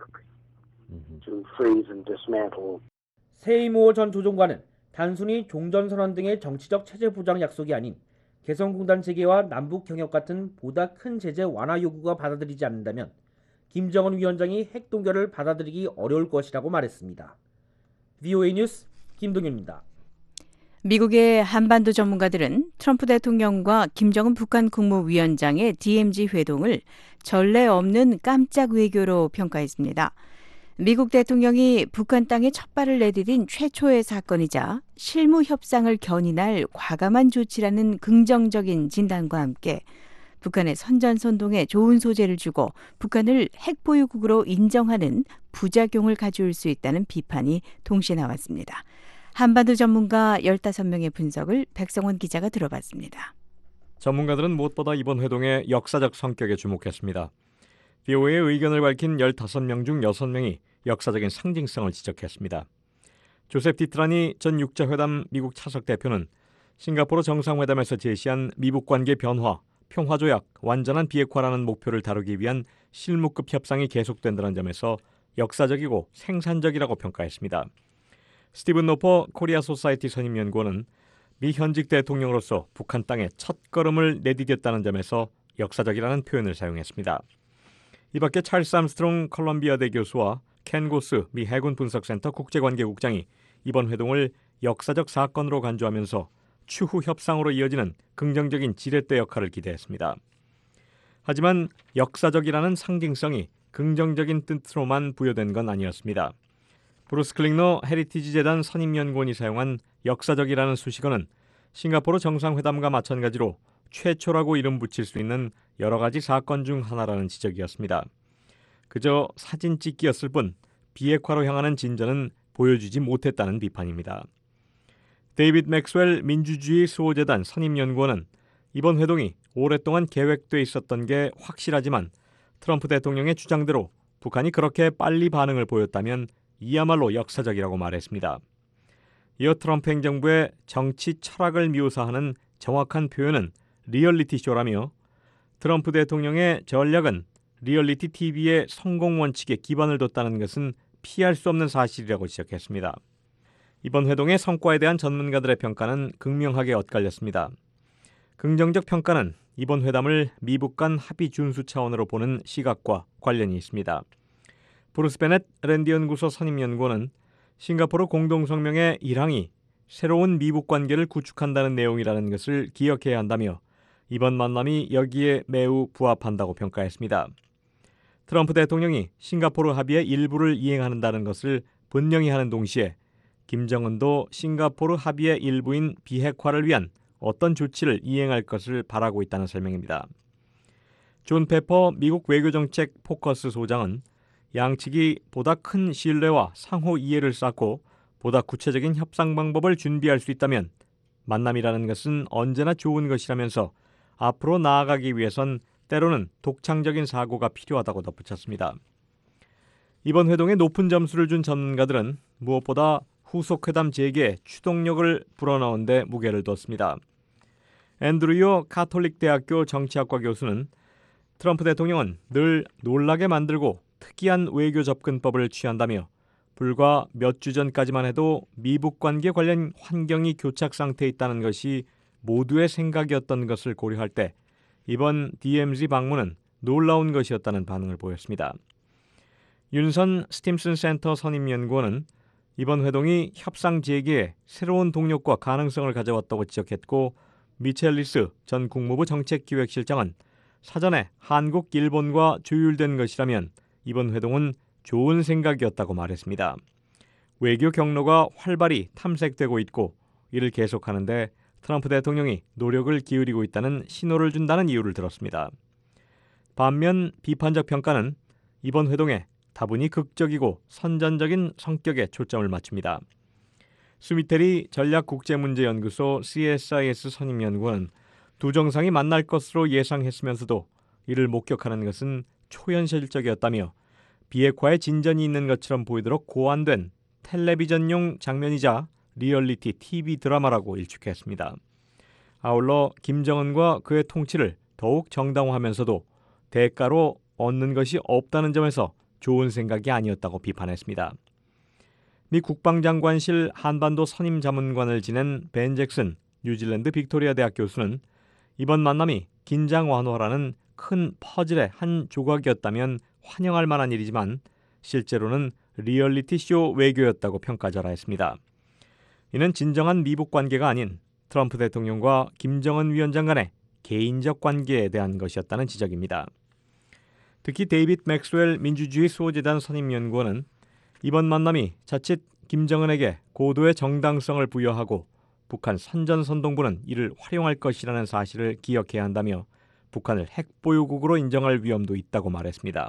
to freeze and dismantle. 세이모어 전 조종관은 단순히 종전선언 등의 정치적 체제 보장 약속이 아닌 개성공단 재개와 남북 경협 같은 보다 큰 제재 완화 요구가 받아들이지 않는다면 김정은 위원장이 핵 동결을 받아들이기 어려울 것이라고 말했습니다. VOA 뉴스 김동윤입니다. 미국의 한반도 전문가들은 트럼프 대통령과 김정은 북한 국무위원장의 DMZ 회동을 전례 없는 깜짝 외교로 평가했습니다. 미국 대통령이 북한 땅에 첫 발을 내디딘 최초의 사건이자 실무 협상을 견인할 과감한 조치라는 긍정적인 진단과 함께 북한의 선전선동에 좋은 소재를 주고 북한을 핵보유국으로 인정하는 부작용을 가져올 수 있다는 비판이 동시에 나왔습니다. 한반도 전문가 15명의 분석을 백성원 기자가 들어봤습니다. 전문가들은 무엇보다 이번 회동의 역사적 성격에 주목했습니다. VOA의 의견을 밝힌 15명 중 6명이 역사적인 상징성을 지적했습니다. 조셉 디트라니 전 육자회담 미국 차석 대표는 싱가포르 정상회담에서 제시한 미북 관계 변화, 평화조약, 완전한 비핵화라는 목표를 다루기 위한 실무급 협상이 계속된다는 점에서 역사적이고 생산적이라고 평가했습니다. 스티븐 노퍼 코리아 소사이티 선임연구원은 미 현직 대통령으로서 북한 땅에 첫걸음을 내디뎠다는 점에서 역사적이라는 표현을 사용했습니다. 이 밖에 찰스 암스트롱 컬럼비아대 교수와 켄 고스 미 해군 분석센터 국제관계국장이 이번 회동을 역사적 사건으로 간주하면서 추후 협상으로 이어지는 긍정적인 지렛대 역할을 기대했습니다. 하지만 역사적이라는 상징성이 긍정적인 뜻으로만 부여된 건 아니었습니다. 브루스 클링너 헤리티지 재단 선임연구원이 사용한 역사적이라는 수식어는 싱가포르 정상회담과 마찬가지로 최초라고 이름 붙일 수 있는 여러 가지 사건 중 하나라는 지적이었습니다. 그저 사진 찍기였을 뿐 비핵화로 향하는 진전은 보여주지 못했다는 비판입니다. 데이비드 맥스웰 민주주의 수호재단 선임연구원은 이번 회동이 오랫동안 계획돼 있었던 게 확실하지만 트럼프 대통령의 주장대로 북한이 그렇게 빨리 반응을 보였다면 이야말로 역사적이라고 말했습니다. 이어 트럼프 행정부의 정치 철학을 묘사하는 정확한 표현은 리얼리티 쇼라며 트럼프 대통령의 전략은 리얼리티 TV의 성공 원칙에 기반을 뒀다는 것은 피할 수 없는 사실이라고 지적했습니다. 이번 회동의 성과에 대한 전문가들의 평가는 극명하게 엇갈렸습니다. 긍정적 평가는 이번 회담을 미북 간 합의 준수 차원으로 보는 시각과 관련이 있습니다. 브루스 베넷 랜디 연구소 선임연구원은 싱가포르 공동성명의 1항이 새로운 미북 관계를 구축한다는 내용이라는 것을 기억해야 한다며 이번 만남이 여기에 매우 부합한다고 평가했습니다. 트럼프 대통령이 싱가포르 합의의 일부를 이행한다는 것을 분명히 하는 동시에 김정은도 싱가포르 합의의 일부인 비핵화를 위한 어떤 조치를 이행할 것을 바라고 있다는 설명입니다. 존 페퍼 미국 외교정책 포커스 소장은 양측이 보다 큰 신뢰와 상호 이해를 쌓고 보다 구체적인 협상 방법을 준비할 수 있다면 만남이라는 것은 언제나 좋은 것이라면서 앞으로 나아가기 위해선 때로는 독창적인 사고가 필요하다고 덧붙였습니다. 이번 회동에 높은 점수를 준 전문가들은 무엇보다 후속 회담 재개에 추동력을 불어넣은 데 무게를 뒀습니다. 앤드루요 카톨릭 대학교 정치학과 교수는 트럼프 대통령은 늘 놀라게 만들고 특이한 외교 접근법을 취한다며 불과 몇 주 전까지만 해도 미북 관계 관련 환경이 교착 상태에 있다는 것이 모두의 생각이었던 것을 고려할 때 이번 DMZ 방문은 놀라운 것이었다는 반응을 보였습니다. 윤선 스팀슨 센터 선임연구원은 이번 회동이 협상 재개에 새로운 동력과 가능성을 가져왔다고 지적했고, 미첼리스 전 국무부 정책기획실장은 사전에 한국, 일본과 조율된 것이라면 이번 회동은 좋은 생각이었다고 말했습니다. 외교 경로가 활발히 탐색되고 있고 이를 계속하는데 트럼프 대통령이 노력을 기울이고 있다는 신호를 준다는 이유를 들었습니다. 반면 비판적 평가는 이번 회동에 다분히 극적이고 선전적인 성격에 초점을 맞춥니다. 수미테리 전략국제문제연구소 CSIS 선임연구원은 두 정상이 만날 것으로 예상했으면서도 이를 목격하는 것은 초현실적이었다며 비핵화에 진전이 있는 것처럼 보이도록 고안된 텔레비전용 장면이자 리얼리티 TV 드라마라고 일축했습니다. 아울러 김정은과 그의 통치를 더욱 정당화하면서도 대가로 얻는 것이 없다는 점에서 좋은 생각이 아니었다고 비판했습니다. 미 국방장관실 한반도 선임자문관을 지낸 벤 잭슨 뉴질랜드 빅토리아 대학 교수는 이번 만남이 긴장 완화라는 큰 퍼즐의 한 조각이었다면 환영할 만한 일이지만 실제로는 리얼리티 쇼 외교였다고 평가절하했습니다. 이는 진정한 미북 관계가 아닌 트럼프 대통령과 김정은 위원장 간의 개인적 관계에 대한 것이었다는 지적입니다. 특히 데이빗 맥스웰 민주주의 수호재단 선임연구원은 이번 만남이 자칫 김정은에게 고도의 정당성을 부여하고 북한 선전선동부는 이를 활용할 것이라는 사실을 기억해야 한다며 북한을 핵보유국으로 인정할 위험도 있다고 말했습니다.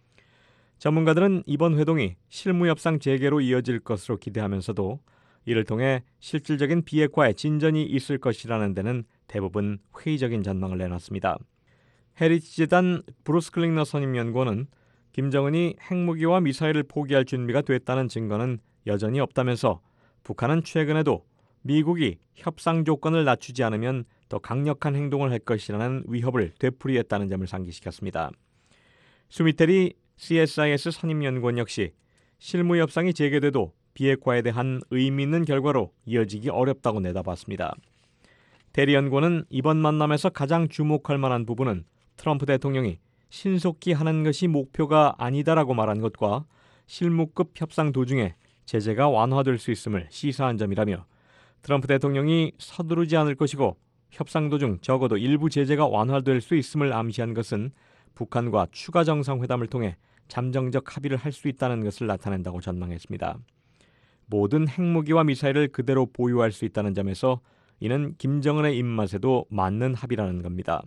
전문가들은 이번 회동이 실무협상 재개로 이어질 것으로 기대하면서도 이를 통해 실질적인 비핵화에 진전이 있을 것이라는 데는 대부분 회의적인 전망을 내놨습니다. 헤리티지 재단 브루스 클링너 선임연구원은 김정은이 핵무기와 미사일을 포기할 준비가 됐다는 증거는 여전히 없다면서 북한은 최근에도 미국이 협상 조건을 낮추지 않으면 더 강력한 행동을 할 것이라는 위협을 되풀이했다는 점을 상기시켰습니다. 수미테리 CSIS 선임연구원 역시 실무협상이 재개돼도 비핵화에 대한 의미 있는 결과로 이어지기 어렵다고 내다봤습니다. 테리 연구원은 이번 만남에서 가장 주목할 만한 부분은 트럼프 대통령이 신속히 하는 것이 목표가 아니다라고 말한 것과 실무급 협상 도중에 제재가 완화될 수 있음을 시사한 점이라며 트럼프 대통령이 서두르지 않을 것이고 협상 도중 적어도 일부 제재가 완화될 수 있음을 암시한 것은 북한과 추가 정상회담을 통해 잠정적 합의를 할 수 있다는 것을 나타낸다고 전망했습니다. 모든 핵무기와 미사일을 그대로 보유할 수 있다는 점에서 이는 김정은의 입맛에도 맞는 합의라는 겁니다.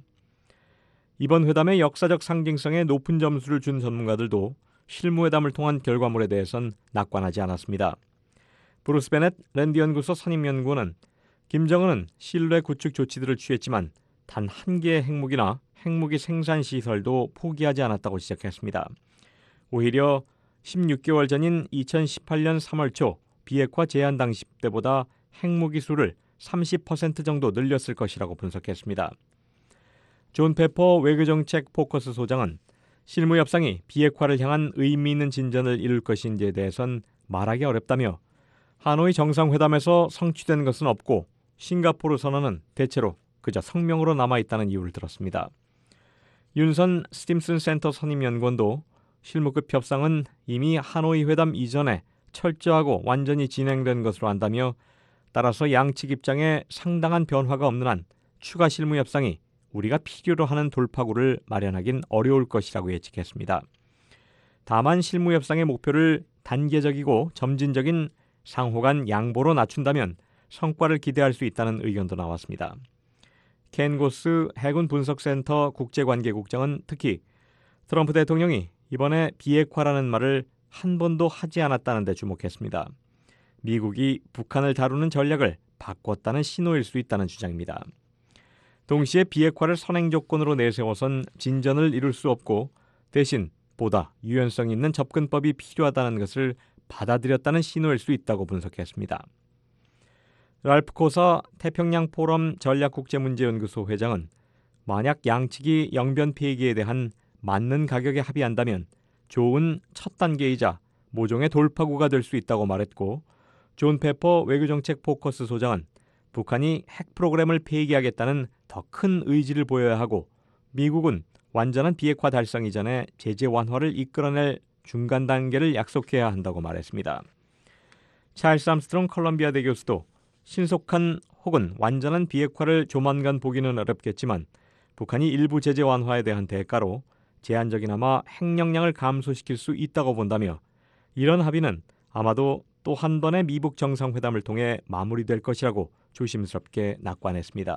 이번 회담의 역사적 상징성에 높은 점수를 준 전문가들도 실무회담을 통한 결과물에 대해선 낙관하지 않았습니다. 브루스 베넷 랜디 연구소 선임연구원은 김정은은 신뢰 구축 조치들을 취했지만 단 한 개의 핵무기나 핵무기 생산 시설도 포기하지 않았다고 지적했습니다. 오히려 16개월 전인 2018년 3월 초 비핵화 제안 당시 때보다 핵무기 수를 30% 정도 늘렸을 것이라고 분석했습니다. 존 페퍼 외교정책 포커스 소장은 실무협상이 비핵화를 향한 의미 있는 진전을 이룰 것인지에 대해선 말하기 어렵다며 하노이 정상회담에서 성취된 것은 없고 싱가포르 선언은 대체로 그저 성명으로 남아있다는 이유를 들었습니다. 윤선 스팀슨 센터 선임연구원도 실무급 협상은 이미 하노이 회담 이전에 철저하고 완전히 진행된 것으로 안다며 따라서 양측 입장에 상당한 변화가 없는 한 추가 실무 협상이 우리가 필요로 하는 돌파구를 마련하긴 어려울 것이라고 예측했습니다. 다만 실무 협상의 목표를 단계적이고 점진적인 상호 간 양보로 낮춘다면 성과를 기대할 수 있다는 의견도 나왔습니다. 켄 고스 해군 분석센터 국제관계국장은 특히 트럼프 대통령이 이번에 비핵화라는 말을 한 번도 하지 않았다는 데 주목했습니다. 미국이 북한을 다루는 전략을 바꿨다는 신호일 수 있다는 주장입니다. 동시에 비핵화를 선행 조건으로 내세워선 진전을 이룰 수 없고 대신 보다 유연성 있는 접근법이 필요하다는 것을 받아들였다는 신호일 수 있다고 분석했습니다. 랄프 코사 태평양 포럼 전략국제문제연구소 회장은 만약 양측이 영변 폐기에 대한 맞는 가격에 합의한다면 좋은 첫 단계이자 모종의 돌파구가 될 수 있다고 말했고, 존 페퍼 외교정책 포커스 소장은 북한이 핵 프로그램을 폐기하겠다는 더 큰 의지를 보여야 하고 미국은 완전한 비핵화 달성 이전에 제재 완화를 이끌어낼 중간 단계를 약속해야 한다고 말했습니다. 찰스 암스트롱 컬럼비아대 교수도 신속한 혹은 완전한 비핵화를 조만간 보기는 어렵겠지만 북한이 일부 제재 완화에 대한 대가로 제한적이나마 핵 역량을 감소시킬 수 있다고 본다며 이런 합의는 아마도 또 한 번의 미북 정상회담을 통해 마무리될 것이라고 조심스럽게 낙관했습니다.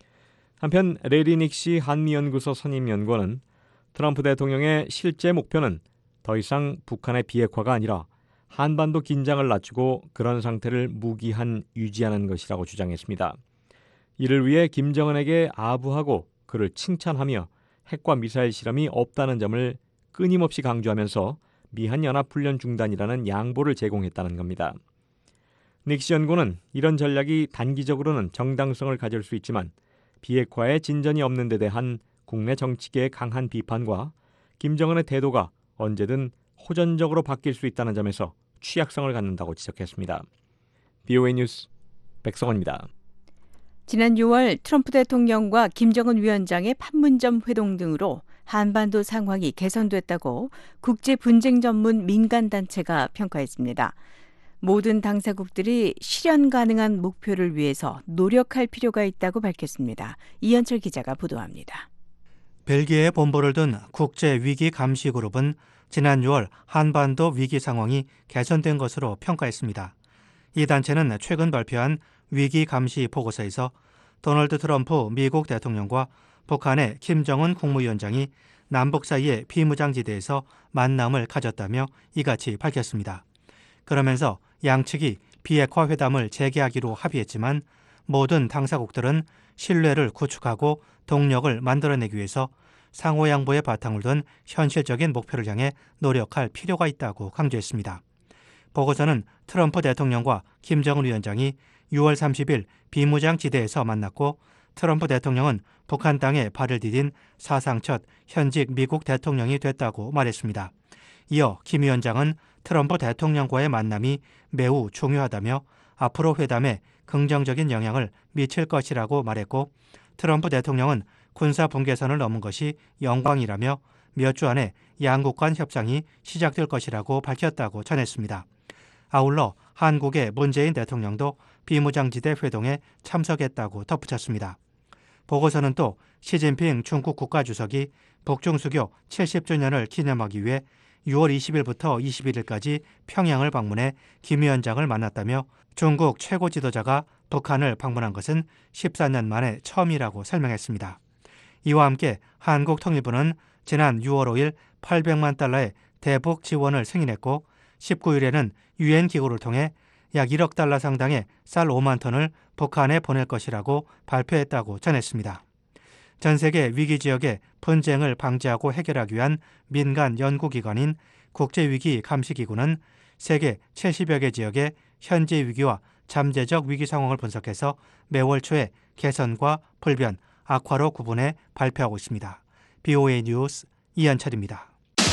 한편 레리 닉시 한미연구소 선임연구원은 트럼프 대통령의 실제 목표는 더 이상 북한의 비핵화가 아니라 한반도 긴장을 낮추고 그런 상태를 무기한 유지하는 것이라고 주장했습니다. 이를 위해 김정은에게 아부하고 그를 칭찬하며 핵과 미사일 실험이 없다는 점을 끊임없이 강조하면서 미한연합훈련 중단이라는 양보를 제공했다는 겁니다. 닉시 연구는 이런 전략이 단기적으로는 정당성을 가질 수 있지만 비핵화에 진전이 없는 데 대한 국내 정치계의 강한 비판과 김정은의 태도가 언제든 호전적으로 바뀔 수 있다는 점에서 취약성을 갖는다고 지적했습니다. BOA 뉴스 백성원입니다. 지난 6월 트럼프 대통령과 김정은 위원장의 판문점 회동 등으로 한반도 상황이 개선됐다고 국제 분쟁 전문 민간단체가 평가했습니다. 모든 당사국들이 실현 가능한 목표를 위해서 노력할 필요가 있다고 밝혔습니다. 이현철 기자가 보도합니다. 벨기에에 본부를 둔 국제위기감시그룹은 지난 6월 한반도 위기 상황이 개선된 것으로 평가했습니다. 이 단체는 최근 발표한 위기감시 보고서에서 도널드 트럼프 미국 대통령과 북한의 김정은 국무위원장이 남북 사이의 비무장지대에서 만남을 가졌다며 이같이 밝혔습니다. 그러면서 양측이 비핵화 회담을 재개하기로 합의했지만 모든 당사국들은 신뢰를 구축하고 동력을 만들어내기 위해서 상호 양보의 바탕을 둔 현실적인 목표를 향해 노력할 필요가 있다고 강조했습니다. 보고서는 트럼프 대통령과 김정은 위원장이 6월 30일 비무장지대에서 만났고 트럼프 대통령은 북한 땅에 발을 디딘 사상 첫 현직 미국 대통령이 됐다고 말했습니다. 이어 김 위원장은 트럼프 대통령과의 만남이 매우 중요하다며 앞으로 회담에 긍정적인 영향을 미칠 것이라고 말했고 트럼프 대통령은 군사 분계선을 넘은 것이 영광이라며 몇 주 안에 양국 간 협상이 시작될 것이라고 밝혔다고 전했습니다. 아울러 한국의 문재인 대통령도 비무장지대 회동에 참석했다고 덧붙였습니다. 보고서는 또 시진핑 중국 국가주석이 북중수교 70주년을 기념하기 위해 6월 20일부터 21일까지 평양을 방문해 김 위원장을 만났다며 중국 최고 지도자가 북한을 방문한 것은 14년 만에 처음이라고 설명했습니다. 이와 함께 한국통일부는 지난 6월 5일 800만 달러의 대북 지원을 승인했고 19일에는 유엔 기구를 통해 약 1억 달러 상당의 쌀 5만 톤을 북한에 보낼 것이라고 발표했다고 전했습니다. 전 세계 위기 지역의 분쟁을 방지하고 해결하기 위한 민간 연구기관인 국제위기감시기구는 세계 70여 개 지역의 현재 위기와 잠재적 위기 상황을 분석해서 매월 초에 개선과 불변, 악화로 구분해 발표하고 있습니다. BOA 뉴스 이현철입니다.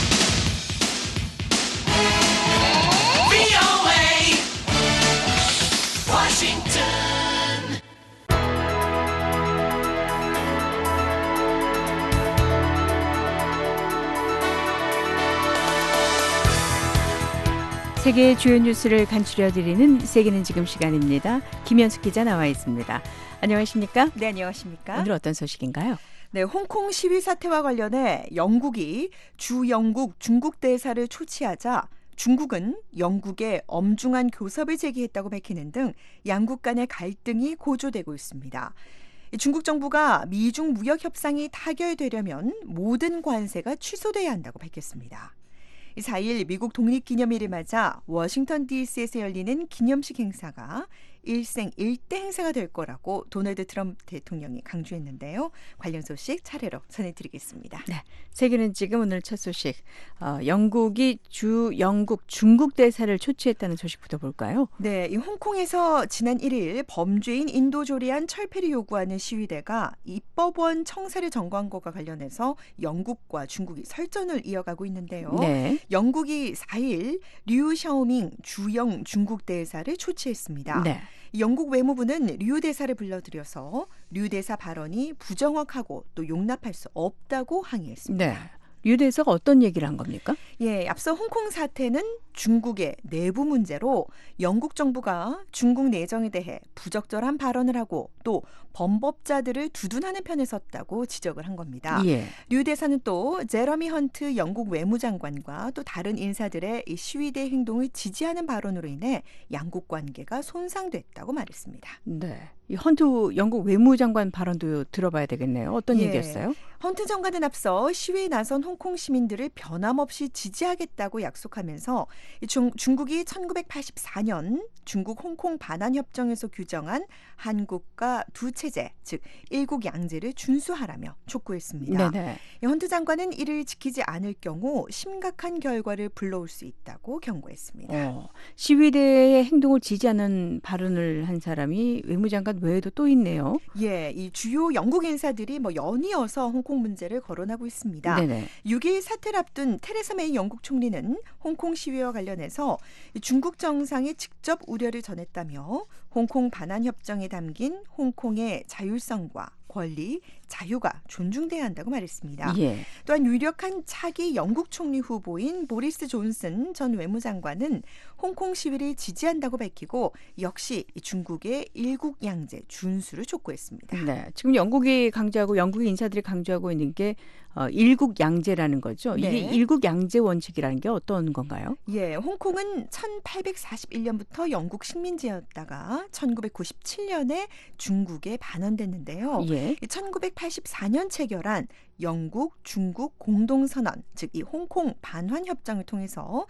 세계의 주요 뉴스를 간추려드리는 세계는 지금 시간입니다. 김현숙 기자 나와 있습니다. 안녕하십니까? 네, 안녕하십니까? 오늘 어떤 소식인가요? 네, 홍콩 시위 사태와 관련해 영국이 주영국 중국 대사를 초치하자 중국은 영국에 엄중한 교섭을 제기했다고 밝히는 등 양국 간의 갈등이 고조되고 있습니다. 중국 정부가 미중 무역 협상이 타결되려면 모든 관세가 취소돼야 한다고 밝혔습니다. 4일 미국 독립기념일을 맞아 워싱턴 DC에서 열리는 기념식 행사가 일생 일대 행사가 될 거라고 도널드 트럼프 대통령이 강조했는데요. 관련 소식 차례로 전해드리겠습니다. 네, 세계는 지금 오늘 첫 소식, 영국이 영국 중국 대사를 초치했다는 소식부터 볼까요? 네, 이 홍콩에서 지난 1일 범죄인 인도조리안 철폐를 요구하는 시위대가 입법원 청사를 점거한 것과 관련해서 영국과 중국이 설전을 이어가고 있는데요. 네. 영국이 4일 류 샤오밍 주영 중국 대사를 초치했습니다. 네. 영국 외무부는 류 대사를 불러들여서 류 대사 발언이 부정확하고 또 용납할 수 없다고 항의했습니다. 네. 류 대사가 어떤 얘기를 한 겁니까? 예, 앞서 홍콩 사태는 중국의 내부 문제로 영국 정부가 중국 내정에 대해 부적절한 발언을 하고 또 범법자들을 두둔하는 편에 섰다고 지적을 한 겁니다. 예. 류 대사는 또 제러미 헌트 영국 외무장관과 또 다른 인사들의 이 시위대 행동을 지지하는 발언으로 인해 양국 관계가 손상됐다고 말했습니다. 네. 이 헌트 영국 외무장관 발언도 들어봐야 되겠네요. 어떤 얘기였어요? 헌트 장관은 앞서 시위에 나선 홍콩 시민들을 변함없이 지지하겠다고 약속하면서 중국이 1984년 중국 홍콩 반환 협정에서 규정한 한국과 두 체제, 즉 일국 양제를 준수하라며 촉구했습니다. 네네. 헌트 장관은 이를 지키지 않을 경우 심각한 결과를 불러올 수 있다고 경고했습니다. 시위대의 행동을 지지하는 발언을 한 사람이 외무장관 외에도 또 있네요. 예, 이 주요 영국 인사들이 연이어서 홍콩 문제를 거론하고 있습니다. 네네. 6일 사태를 앞둔 테레사 메이 영국 총리는 홍콩 시위와 관련해서 중국 정상에 직접 우려를 전했다며 홍콩 반환 협정에 담긴 홍콩의 자율성과 권리, 자유가 존중돼야 한다고 말했습니다. 예. 또한 유력한 차기 영국 총리 후보인 보리스 존슨 전 외무장관은 홍콩 시위를 지지한다고 밝히고 역시 중국의 일국 양제 준수를 촉구했습니다. 네, 지금 영국이 강조하고 영국의 인사들이 강조하고 있는 게 일국 양제라는 거죠. 이게 네. 일국 양제 원칙이라는 게 어떤 건가요? 예, 홍콩은 1841년부터 영국 식민지였다가 1997년에 중국에 반환됐는데요. 예. 1984년 체결한 영국, 중국 공동선언, 즉 이 홍콩 반환 협정을 통해서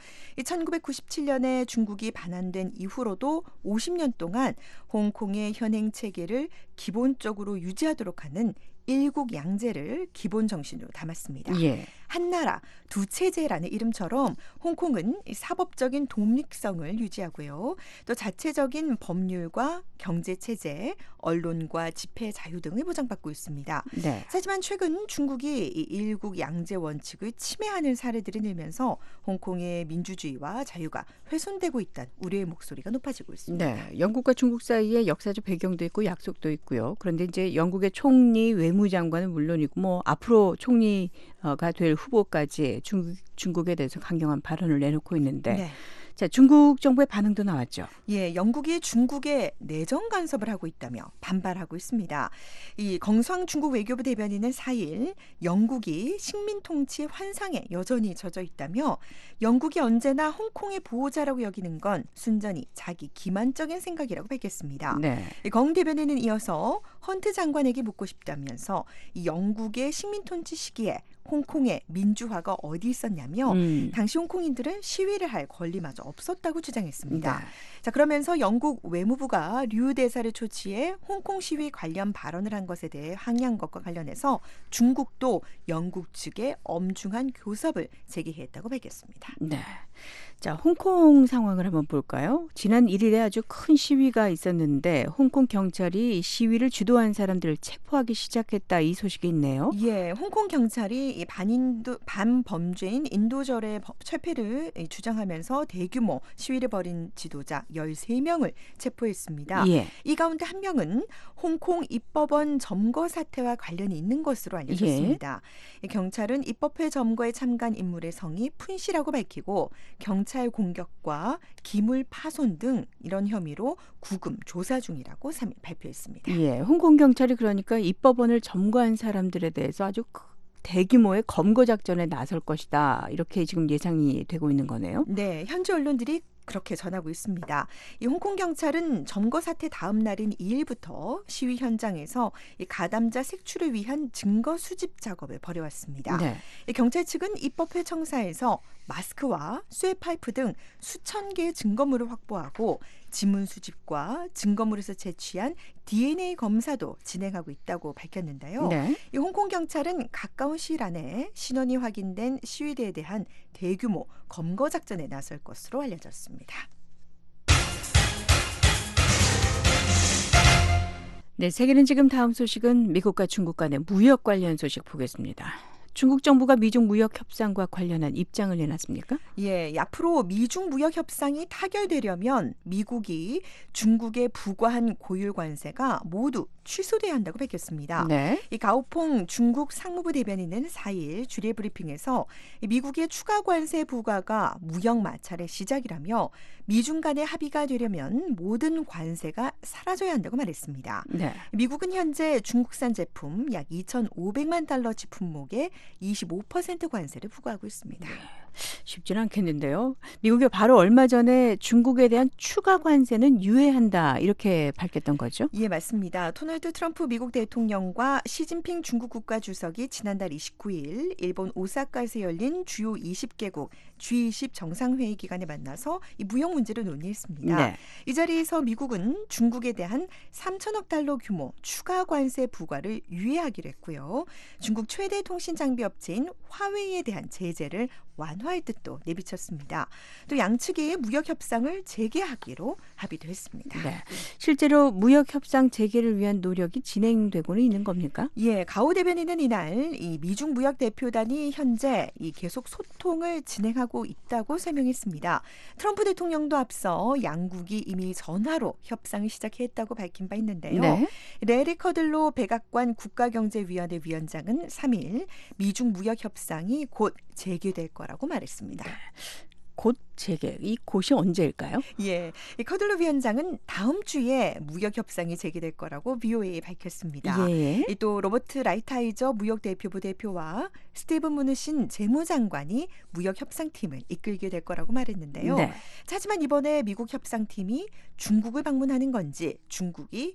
1997년에 중국이 반환된 이후로도 50년 동안 홍콩의 현행 체계를 기본적으로 유지하도록 하는 일국 양제를 기본 정신으로 담았습니다. 예. 한나라 두 체제라는 이름처럼 홍콩은 사법적인 독립성을 유지하고요. 또 자체적인 법률과 경제 체제, 언론과 집회 자유 등을 보장받고 있습니다. 네. 하지만 최근 중국이 이 일국 양제 원칙을 침해하는 사례들이 늘면서 홍콩의 민주주의와 자유가 훼손되고 있다는 우려의 목소리가 높아지고 있습니다. 네, 영국과 중국 사이에 역사적 배경도 있고 약속도 있고요. 그런데 이제 영국의 총리 외무장관은 물론이고 앞으로 총리가 될 후보까지 중국에 대해서 강경한 발언을 내놓고 있는데 네. 자, 중국 정부의 반응도 나왔죠. 예, 영국이 중국에 내정 간섭을 하고 있다며 반발하고 있습니다. 이 경상 중국 외교부 대변인은 4일 영국이 식민 통치 환상에 여전히 젖어 있다며 영국이 언제나 홍콩의 보호자라고 여기는 건 순전히 자기 기만적인 생각이라고 밝혔습니다. 네. 공 대변인은 이어서 헌트 장관에게 묻고 싶다면서 이 영국의 식민 통치 시기에 홍콩의 민주화가 어디 있었냐며 당시 홍콩인들은 시위를 할 권리마저 없었다고 주장했습니다. 네. 자, 그러면서 영국 외무부가 류 대사를 초치해 홍콩 시위 관련 발언을 한 것에 대해 항의한 것과 관련해서 중국도 영국 측에 엄중한 교섭을 제기했다고 밝혔습니다. 네. 자, 홍콩 상황을 한번 볼까요? 지난 1일에 아주 큰 시위가 있었는데 홍콩 경찰이 시위를 주도한 사람들을 체포하기 시작했다, 이 소식이 있네요. 예, 홍콩 경찰이 이 반범죄인 인도절의 철폐를 주장하면서 대규모 시위를 벌인 지도자 13명을 체포했습니다. 예. 이 가운데 한 명은 홍콩 입법원 점거 사태와 관련이 있는 것으로 알려졌습니다. 예. 경찰은 입법회 점거에 참가한 인물의 성이 푼 씨라고 밝히고 경찰 공격과 기물 파손 등 이런 혐의로 구금 조사 중이라고 3일 발표했습니다. 예, 홍콩 경찰이 그러니까 입법원을 점거한 사람들에 대해서 아주 대규모의 검거 작전에 나설 것이다, 이렇게 지금 예상이 되고 있는 거네요. 네, 현지 언론들이 그렇게 전하고 있습니다. 이 홍콩 경찰은 점거 사태 다음 날인 2일부터 시위 현장에서 이 가담자 색출을 위한 증거 수집 작업을 벌여왔습니다. 네. 이 경찰 측은 입법회 청사에서 마스크와 쇠파이프 등 수천 개의 증거물을 확보하고 지문 수집과 증거물에서 채취한 DNA 검사도 진행하고 있다고 밝혔는데요. 네. 이 홍콩 경찰은 가까운 시일 안에 신원이 확인된 시위대에 대한 대규모 검거 작전에 나설 것으로 알려졌습니다. 네, 세계는 지금 다음 소식은 미국과 중국 간의 무역 관련 소식 보겠습니다. 중국 정부가 미중 무역 협상과 관련한 입장을 내놨습니까? 예, 앞으로 미중 무역 협상이 타결되려면 미국이 중국에 부과한 고율 관세가 모두 취소돼야 한다고 밝혔습니다. 네. 이 가오퐁 중국 상무부 대변인은 4일 주례 브리핑에서 미국의 추가 관세 부과가 무역 마찰의 시작이라며 미중 간의 합의가 되려면 모든 관세가 사라져야 한다고 말했습니다. 네. 미국은 현재 중국산 제품 약 2,500만 달러치 품목에 25% 관세를 부과하고 있습니다. 쉽지는 않겠는데요. 미국이 바로 얼마 전에 중국에 대한 추가 관세는 유예한다 이렇게 밝혔던 거죠? 예, 맞습니다. 도널드 트럼프 미국 대통령과 시진핑 중국 국가주석이 지난달 29일 일본 오사카에서 열린 주요 20개국 G20 정상회의 기간에 만나서 이 무역 문제를 논의했습니다. 네. 이 자리에서 미국은 중국에 대한 3천억 달러 규모 추가 관세 부과를 유예하기로 했고요. 중국 최대 통신 장비 업체인 화웨이에 대한 제재를 완화할 뜻도 내비쳤습니다. 또 양측이 무역 협상을 재개하기로 합의도 했습니다. 네. 실제로 무역 협상 재개를 위한 노력이 진행되고는 있는 겁니까? 예, 가오 대변인은 이날 이 미중 무역 대표단이 현재 계속 소통을 진행하고 있다고 설명했습니다. 트럼프 대통령도 앞서 양국이 이미 전화로 협상을 시작했다고 밝힌 바 있는데요. 네. 레리 커들로 백악관 국가경제위원회 위원장은 3일 미중 무역 협상이 곧 재개될 거라고 말했습니다. 곧 재개. 이 곧이 언제일까요? 예, 이 커들로 위원장은 다음 주에 무역 협상이 재개될 거라고 BOA에 밝혔습니다. 예. 또 로버트 라이트하이저 무역 대표부 대표와 스티븐 무누신 재무장관이 무역 협상팀을 이끌게 될 거라고 말했는데요. 네. 하지만 이번에 미국 협상팀이 중국을 방문하는 건지 중국의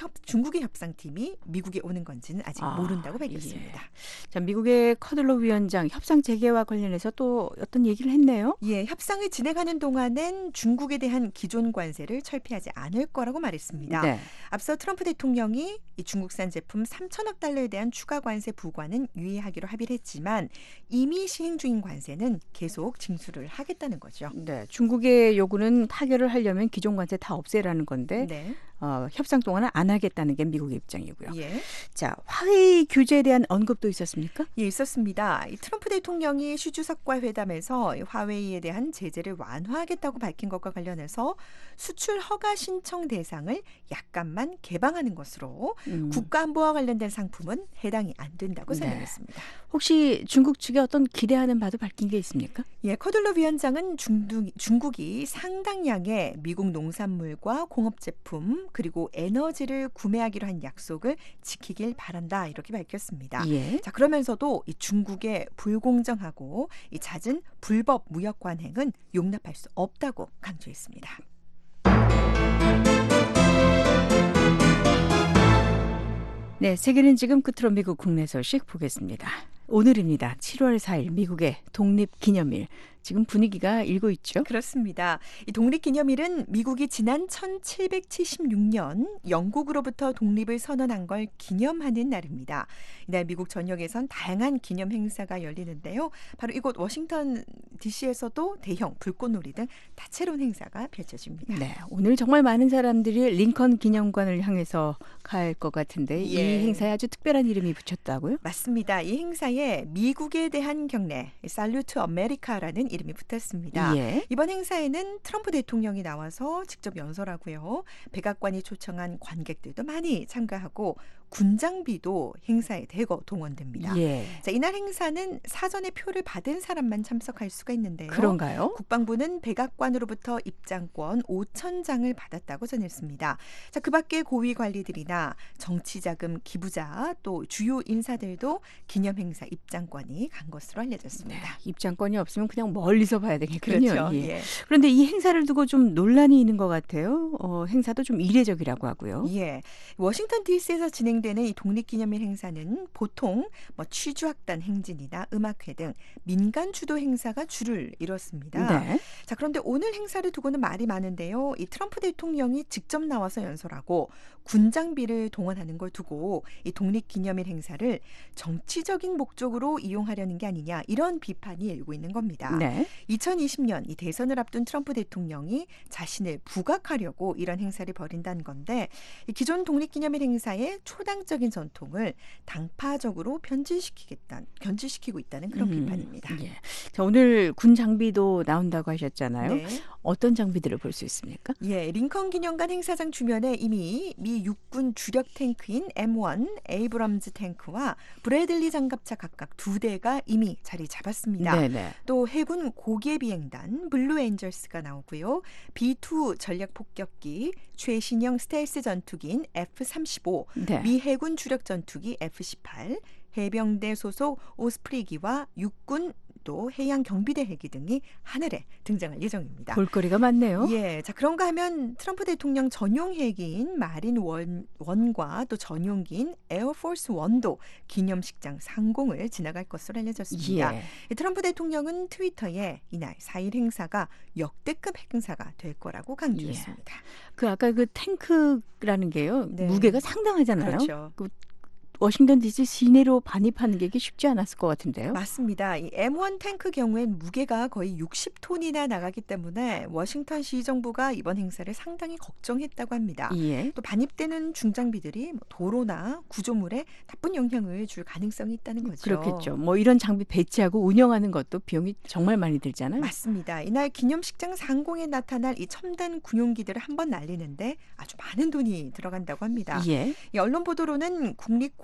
협상팀이 미국에 오는 건지는 아직 모른다고 밝혔습니다. 예. 자, 미국의 커들로 위원장 협상 재개와 관련해서 또 어떤 얘기를 했네요. 예, 협상을 진행하는 동안엔 중국에 대한 기존 관세를 철폐하지 않을 거라고 말했습니다. 네. 앞서 트럼프 대통령이 이 중국산 제품 3천억 달러에 대한 추가 관세 부과는 유예하기로 합의를 했지만 이미 시행 중인 관세는 계속 징수를 하겠다는 거죠. 네, 중국의 요구는 타결을 하려면 기존 관세 다 없애라는 건데 네. 협상 동안은 안 하겠다는 게 미국의 입장이고요. 예. 자, 화웨이 규제에 대한 언급도 있었습니까? 예, 있었습니다. 이 트럼프 대통령이 시 주석과 회담에서 화웨이에 대한 제재를 완화하겠다고 밝힌 것과 관련해서 수출 허가 신청 대상을 약간만 개방하는 것으로 국가안보와 관련된 상품은 해당이 안 된다고 설명했습니다. 혹시 중국 측에 어떤 기대하는 바도 밝힌 게 있습니까? 예, 커들로 위원장은 중국이 상당량의 미국 농산물과 공업 제품 그리고 에너지를 구매하기로 한 약속을 지키길 바란다 이렇게 밝혔습니다. 예. 자, 그러면서도 이 중국의 불공정하고 이 잦은 불법 무역 관행은 용납할 수 없다고 강조했습니다. 네, 세계는 지금 끝으로 미국 국내 소식 보겠습니다. 오늘입니다. 7월 4일 미국의 독립기념일. 지금 분위기가 일고 있죠? 그렇습니다. 이 독립기념일은 미국이 지난 1776년 영국으로부터 독립을 선언한 걸 기념하는 날입니다. 이날 미국 전역에선 다양한 기념 행사가 열리는데요. 바로 이곳 워싱턴 DC에서도 대형 불꽃놀이 등 다채로운 행사가 펼쳐집니다. 네, 오늘 정말 많은 사람들이 링컨 기념관을 향해서 갈 것 같은데 이 행사에 아주 특별한 이름이 붙였다고요? 맞습니다. 이 행사에 미국에 대한 경례, 살루트 아메리카라는 이름이 붙었습니다. 예. 이번 행사에는 트럼프 대통령이 나와서 직접 연설하고요. 백악관이 초청한 관객들도 많이 참가하고 군장비도 행사에 대거 동원됩니다. 예. 자, 이날 행사는 사전에 표를 받은 사람만 참석할 수가 있는데요. 그런가요? 국방부는 백악관으로부터 입장권 5,000장을 받았다고 전했습니다. 자, 그 밖에 고위 관리들이나 정치자금 기부자 또 주요 인사들도 기념 행사 입장권이 간 것으로 알려졌습니다. 네, 입장권이 없으면 그냥 멀리서 봐야 되겠군요. 그렇죠. 예. 예. 그런데 이 행사를 두고 좀 논란이 있는 것 같아요. 행사도 좀 이례적이라고 하고요. 예, 워싱턴 DC에서 진행된 진행되는 이 독립기념일 행사는 보통 취주학단 행진이나 음악회 등 민간 주도 행사가 주를 이뤘습니다. 네. 자, 그런데 오늘 행사를 두고는 말이 많은데요. 이 트럼프 대통령이 직접 나와서 연설하고 군장비를 동원하는 걸 두고 이 독립기념일 행사를 정치적인 목적으로 이용하려는 게 아니냐, 이런 비판이 일고 있는 겁니다. 네. 2020년 이 대선을 앞둔 트럼프 대통령이 자신을 부각하려고 이런 행사를 벌인다는 건데, 이 기존 독립기념일 행사의 초당적인 전통을 당파적으로 변질시키고 있다는 그런 비판입니다. 예. 자, 오늘 군 장비도 나온다고 하셨잖아요. 네. 어떤 장비들을 볼 수 있습니까? 예, 링컨 기념관 행사장 주변에 이미 미 육군 주력 탱크인 M1 에이브럼즈 탱크와 브래들리 장갑차 각각 2대가 이미 자리 잡았습니다. 네네. 또 해군 고기의 비행단 블루 엔젤스가 나오고요. B2 전략 폭격기, 최신형 스텔스 전투기인 F-35, 네. 미 해군 주력 전투기 F-18, 해병대 소속 오스프리기와 육군 또 해양 경비대 헬기 등이 하늘에 등장할 예정입니다. 볼거리가 많네요. 예, 자, 그런가 하면 트럼프 대통령 전용 헬기인 마린 원과 또 전용기인 에어포스 원도 기념식장 상공을 지나갈 것으로 알려졌습니다. 예. 트럼프 대통령은 트위터에 이날 4일 행사가 역대급 행사가 될 거라고 강조했습니다. 그 아까 그 탱크라는 게요. 네. 무게가 상당하잖아요. 그렇죠. 워싱턴 DC 시내로 반입하는 게 쉽지 않았을 것 같은데요. 맞습니다. 이 M1 탱크 경우엔 무게가 거의 60톤이나 나가기 때문에 워싱턴 시 정부가 이번 행사를 상당히 걱정했다고 합니다. 예. 또 반입되는 중장비들이 도로나 구조물에 나쁜 영향을 줄 가능성이 있다는 거죠. 그렇겠죠. 이런 장비 배치하고 운영하는 것도 비용이 정말 많이 들잖아요. 맞습니다. 이날 기념식장 상공에 나타날 이 첨단 군용기들을 한번 날리는데 아주 많은 돈이 들어간다고 합니다. 예. 이 언론 보도로는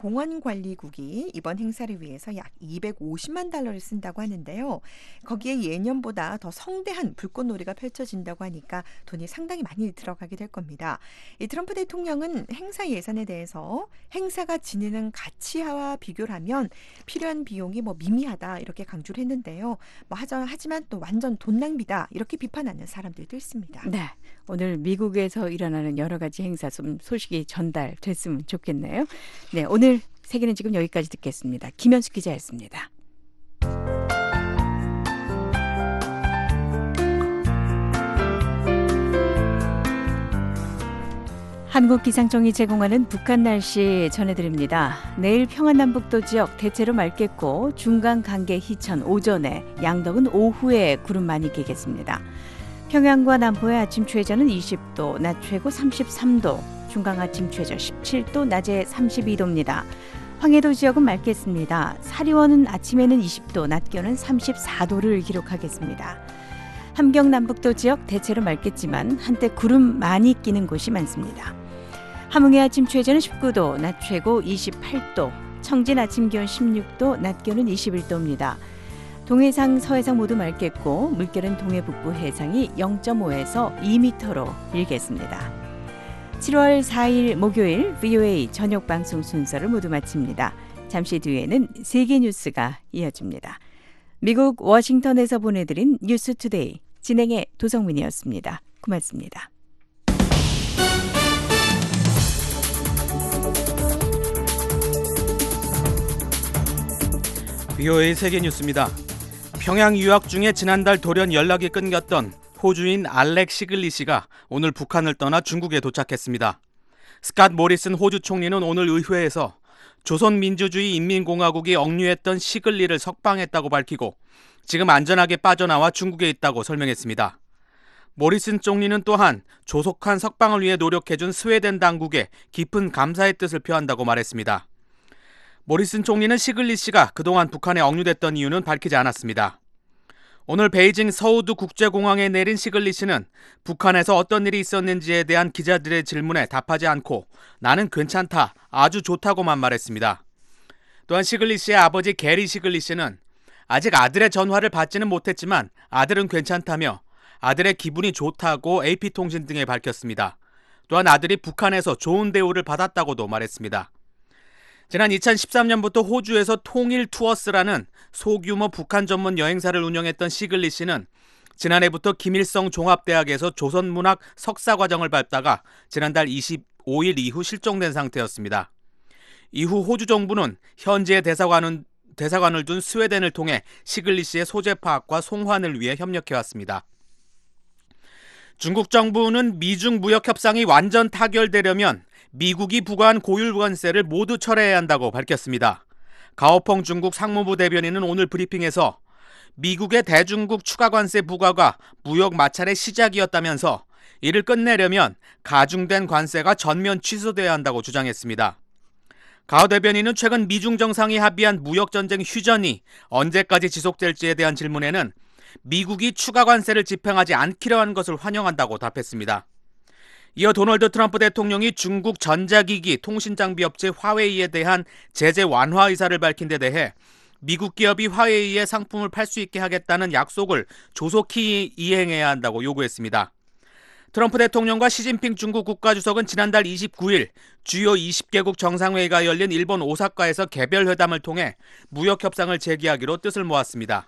국립공원관리국이 이번 행사를 위해서 약 250만 달러를 쓴다고 하는데요. 거기에 예년보다 더 성대한 불꽃놀이가 펼쳐진다고 하니까 돈이 상당히 많이 들어가게 될 겁니다. 이 트럼프 대통령은 행사 예산에 대해서 행사가 지니는 가치와 비교를 하면 필요한 비용이 미미하다 이렇게 강조를 했는데요. 하지만 또 완전 돈 낭비다 이렇게 비판하는 사람들도 있습니다. 네, 오늘 미국에서 일어나는 여러 가지 행사 좀 소식이 전달됐으면 좋겠네요. 네, 오늘 세계는 지금 여기까지 듣겠습니다. 김현숙 기자였습니다. 한국기상청이 제공하는 북한 날씨 전해드립니다. 내일 평안남북도 지역 대체로 맑겠고 중간 간계 희천 오전에, 양덕은 오후에 구름 많이 끼겠습니다. 평양과 남포의 아침 최저는 20도, 낮 최고 33도, 중강 아침 최저 17도, 낮에 32도입니다. 황해도 지역은 맑겠습니다. 사리원은 아침에는 20도, 낮 기온은 34도를 기록하겠습니다. 함경 남북도 지역 대체로 맑겠지만 한때 구름 많이 끼는 곳이 많습니다. 함흥의 아침 최저는 19도, 낮 최고 28도, 청진 아침 기온 16도, 낮 기온은 21도입니다. 동해상, 서해상 모두 맑겠고 물결은 동해 북부 해상이 0.5에서 2m로 일겠습니다. 7월 4일 목요일 VOA 저녁 방송 순서를 모두 마칩니다. 잠시 뒤에는 세계 뉴스가 이어집니다. 미국 워싱턴에서 보내드린 뉴스투데이 진행의 도성민이었습니다. 고맙습니다. VOA 세계 뉴스입니다. 평양 유학 중에 지난달 돌연 연락이 끊겼던 호주인 알렉 시글리시가 오늘 북한을 떠나 중국에 도착했습니다. 스캇 모리슨 호주 총리는 오늘 의회에서 조선민주주의 인민공화국이 억류했던 시글리를 석방했다고 밝히고 지금 안전하게 빠져나와 중국에 있다고 설명했습니다. 모리슨 총리는 또한 조속한 석방을 위해 노력해준 스웨덴 당국에 깊은 감사의 뜻을 표한다고 말했습니다. 모리슨 총리는 시글리시가 그동안 북한에 억류됐던 이유는 밝히지 않았습니다. 오늘 베이징 서우두 국제공항에 내린 시글리시는 북한에서 어떤 일이 있었는지에 대한 기자들의 질문에 답하지 않고 나는 괜찮다, 아주 좋다고만 말했습니다. 또한 시글리시의 아버지 게리 시글리시는 아직 아들의 전화를 받지는 못했지만 아들은 괜찮다며 아들의 기분이 좋다고 AP통신 등에 밝혔습니다. 또한 아들이 북한에서 좋은 대우를 받았다고도 말했습니다. 지난 2013년부터 호주에서 통일 투어스라는 소규모 북한 전문 여행사를 운영했던 시글리시는 지난해부터 김일성 종합대학에서 조선문학 석사과정을 밟다가 지난달 25일 이후 실종된 상태였습니다. 이후 호주 정부는 현지의 대사관을 둔 스웨덴을 통해 시글리시의 소재 파악과 송환을 위해 협력해왔습니다. 중국 정부는 미중 무역 협상이 완전 타결되려면 미국이 부과한 고율 관세를 모두 철회해야 한다고 밝혔습니다. 가오펑 중국 상무부 대변인은 오늘 브리핑에서 미국의 대중국 추가 관세 부과가 무역 마찰의 시작이었다면서 이를 끝내려면 가중된 관세가 전면 취소돼야 한다고 주장했습니다. 가오 대변인은 최근 미중 정상이 합의한 무역전쟁 휴전이 언제까지 지속될지에 대한 질문에는 미국이 추가 관세를 집행하지 않기로 한 것을 환영한다고 답했습니다. 이어 도널드 트럼프 대통령이 중국 전자기기 통신장비업체 화웨이에 대한 제재 완화 의사를 밝힌 데 대해 미국 기업이 화웨이에 상품을 팔 수 있게 하겠다는 약속을 조속히 이행해야 한다고 요구했습니다. 트럼프 대통령과 시진핑 중국 국가주석은 지난달 29일 주요 20개국 정상회의가 열린 일본 오사카에서 개별 회담을 통해 무역 협상을 재개하기로 뜻을 모았습니다.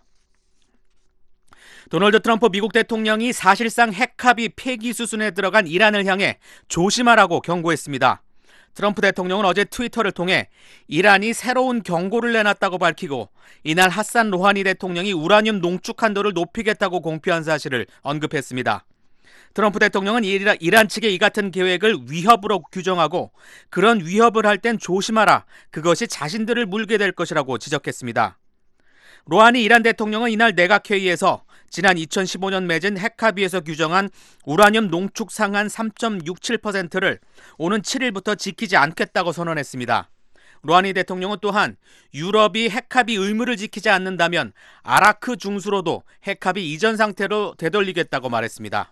도널드 트럼프 미국 대통령이 사실상 핵합의 폐기 수순에 들어간 이란을 향해 조심하라고 경고했습니다. 트럼프 대통령은 어제 트위터를 통해 이란이 새로운 경고를 내놨다고 밝히고 이날 하산 로하니 대통령이 우라늄 농축 한도를 높이겠다고 공표한 사실을 언급했습니다. 트럼프 대통령은 이란 측의 이 같은 계획을 위협으로 규정하고 그런 위협을 할 땐 조심하라, 그것이 자신들을 물게 될 것이라고 지적했습니다. 로하니 이란 대통령은 이날 내각회의에서 지난 2015년 맺은 핵합의에서 규정한 우라늄 농축 상한 3.67%를 오는 7일부터 지키지 않겠다고 선언했습니다. 로하니 대통령은 또한 유럽이 핵합의 의무를 지키지 않는다면 아라크 중수로도 핵합의 이전 상태로 되돌리겠다고 말했습니다.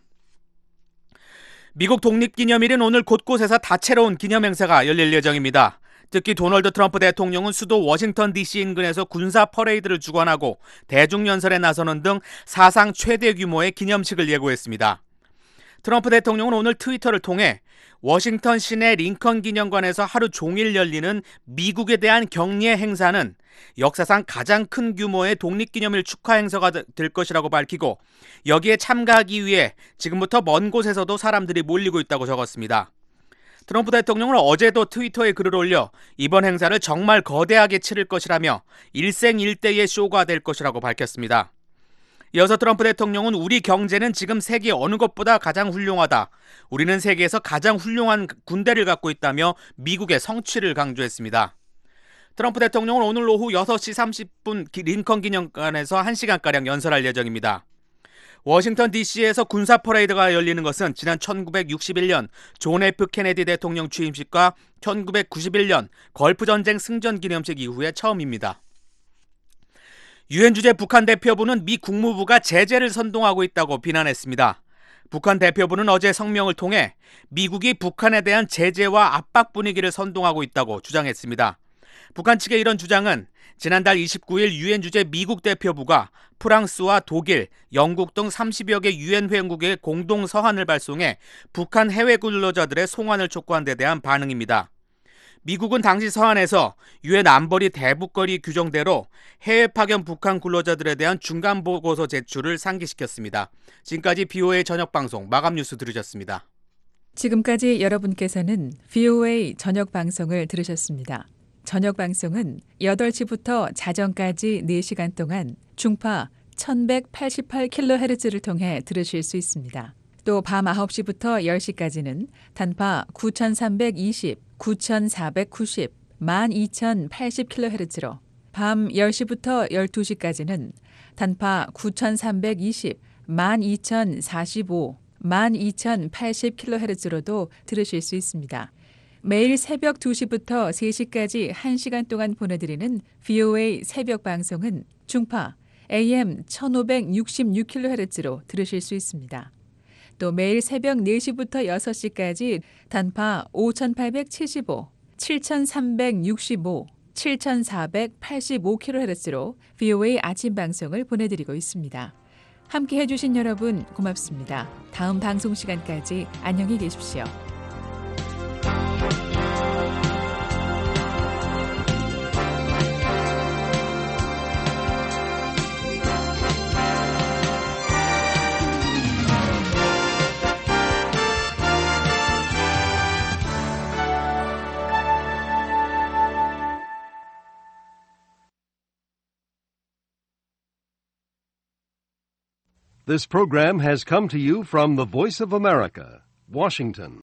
미국 독립기념일은 오늘 곳곳에서 다채로운 기념행사가 열릴 예정입니다. 특히 도널드 트럼프 대통령은 수도 워싱턴 DC 인근에서 군사 퍼레이드를 주관하고 대중연설에 나서는 등 사상 최대 규모의 기념식을 예고했습니다. 트럼프 대통령은 오늘 트위터를 통해 워싱턴 시내 링컨 기념관에서 하루 종일 열리는 미국에 대한 격려 행사는 역사상 가장 큰 규모의 독립기념일 축하 행사가 될 것이라고 밝히고 여기에 참가하기 위해 지금부터 먼 곳에서도 사람들이 몰리고 있다고 적었습니다. 트럼프 대통령은 어제도 트위터에 글을 올려 이번 행사를 정말 거대하게 치를 것이라며 일생일대의 쇼가 될 것이라고 밝혔습니다. 이어서 트럼프 대통령은 우리 경제는 지금 세계 어느 것보다 가장 훌륭하다. 우리는 세계에서 가장 훌륭한 군대를 갖고 있다며 미국의 성취를 강조했습니다. 트럼프 대통령은 오늘 오후 6시 30분 링컨 기념관에서 1시간가량 연설할 예정입니다. 워싱턴 DC에서 군사 퍼레이드가 열리는 것은 지난 1961년 존 F 케네디 대통령 취임식과 1991년 걸프전쟁 승전 기념식 이후에 처음입니다. 유엔 주재 북한 대표부는 미 국무부가 제재를 선동하고 있다고 비난했습니다. 북한 대표부는 어제 성명을 통해 미국이 북한에 대한 제재와 압박 분위기를 선동하고 있다고 주장했습니다. 북한 측의 이런 주장은 지난달 29일 유엔 주재 미국 대표부가 프랑스와 독일, 영국 등 30여 개 유엔 회원국에 공동 서한을 발송해 북한 해외 근로자들의 송환을 촉구한 데 대한 반응입니다. 미국은 당시 서한에서 유엔 안보리 대북거리 규정대로 해외 파견 북한 근로자들에 대한 중간 보고서 제출을 상기시켰습니다. 지금까지 BOA 저녁 방송 마감 뉴스 들으셨습니다. 지금까지 여러분께서는 BOA 저녁 방송을 들으셨습니다. 저녁 방송은 8시부터 자정까지 4시간 동안 중파 1188kHz를 통해 들으실 수 있습니다. 또 밤 9시부터 10시까지는 단파 9320, 9490, 12080kHz로 밤 10시부터 12시까지는 단파 9320, 12045, 12080kHz로도 들으실 수 있습니다. 매일 새벽 2시부터 3시까지 1시간 동안 보내드리는 VOA 새벽 방송은 중파 AM 1566kHz로 들으실 수 있습니다. 또 매일 새벽 4시부터 6시까지 단파 5875, 7365, 7485kHz로 VOA 아침 방송을 보내드리고 있습니다. 함께해 주신 여러분 고맙습니다. 다음 방송 시간까지 안녕히 계십시오. This program has come to you from the Voice of America, Washington.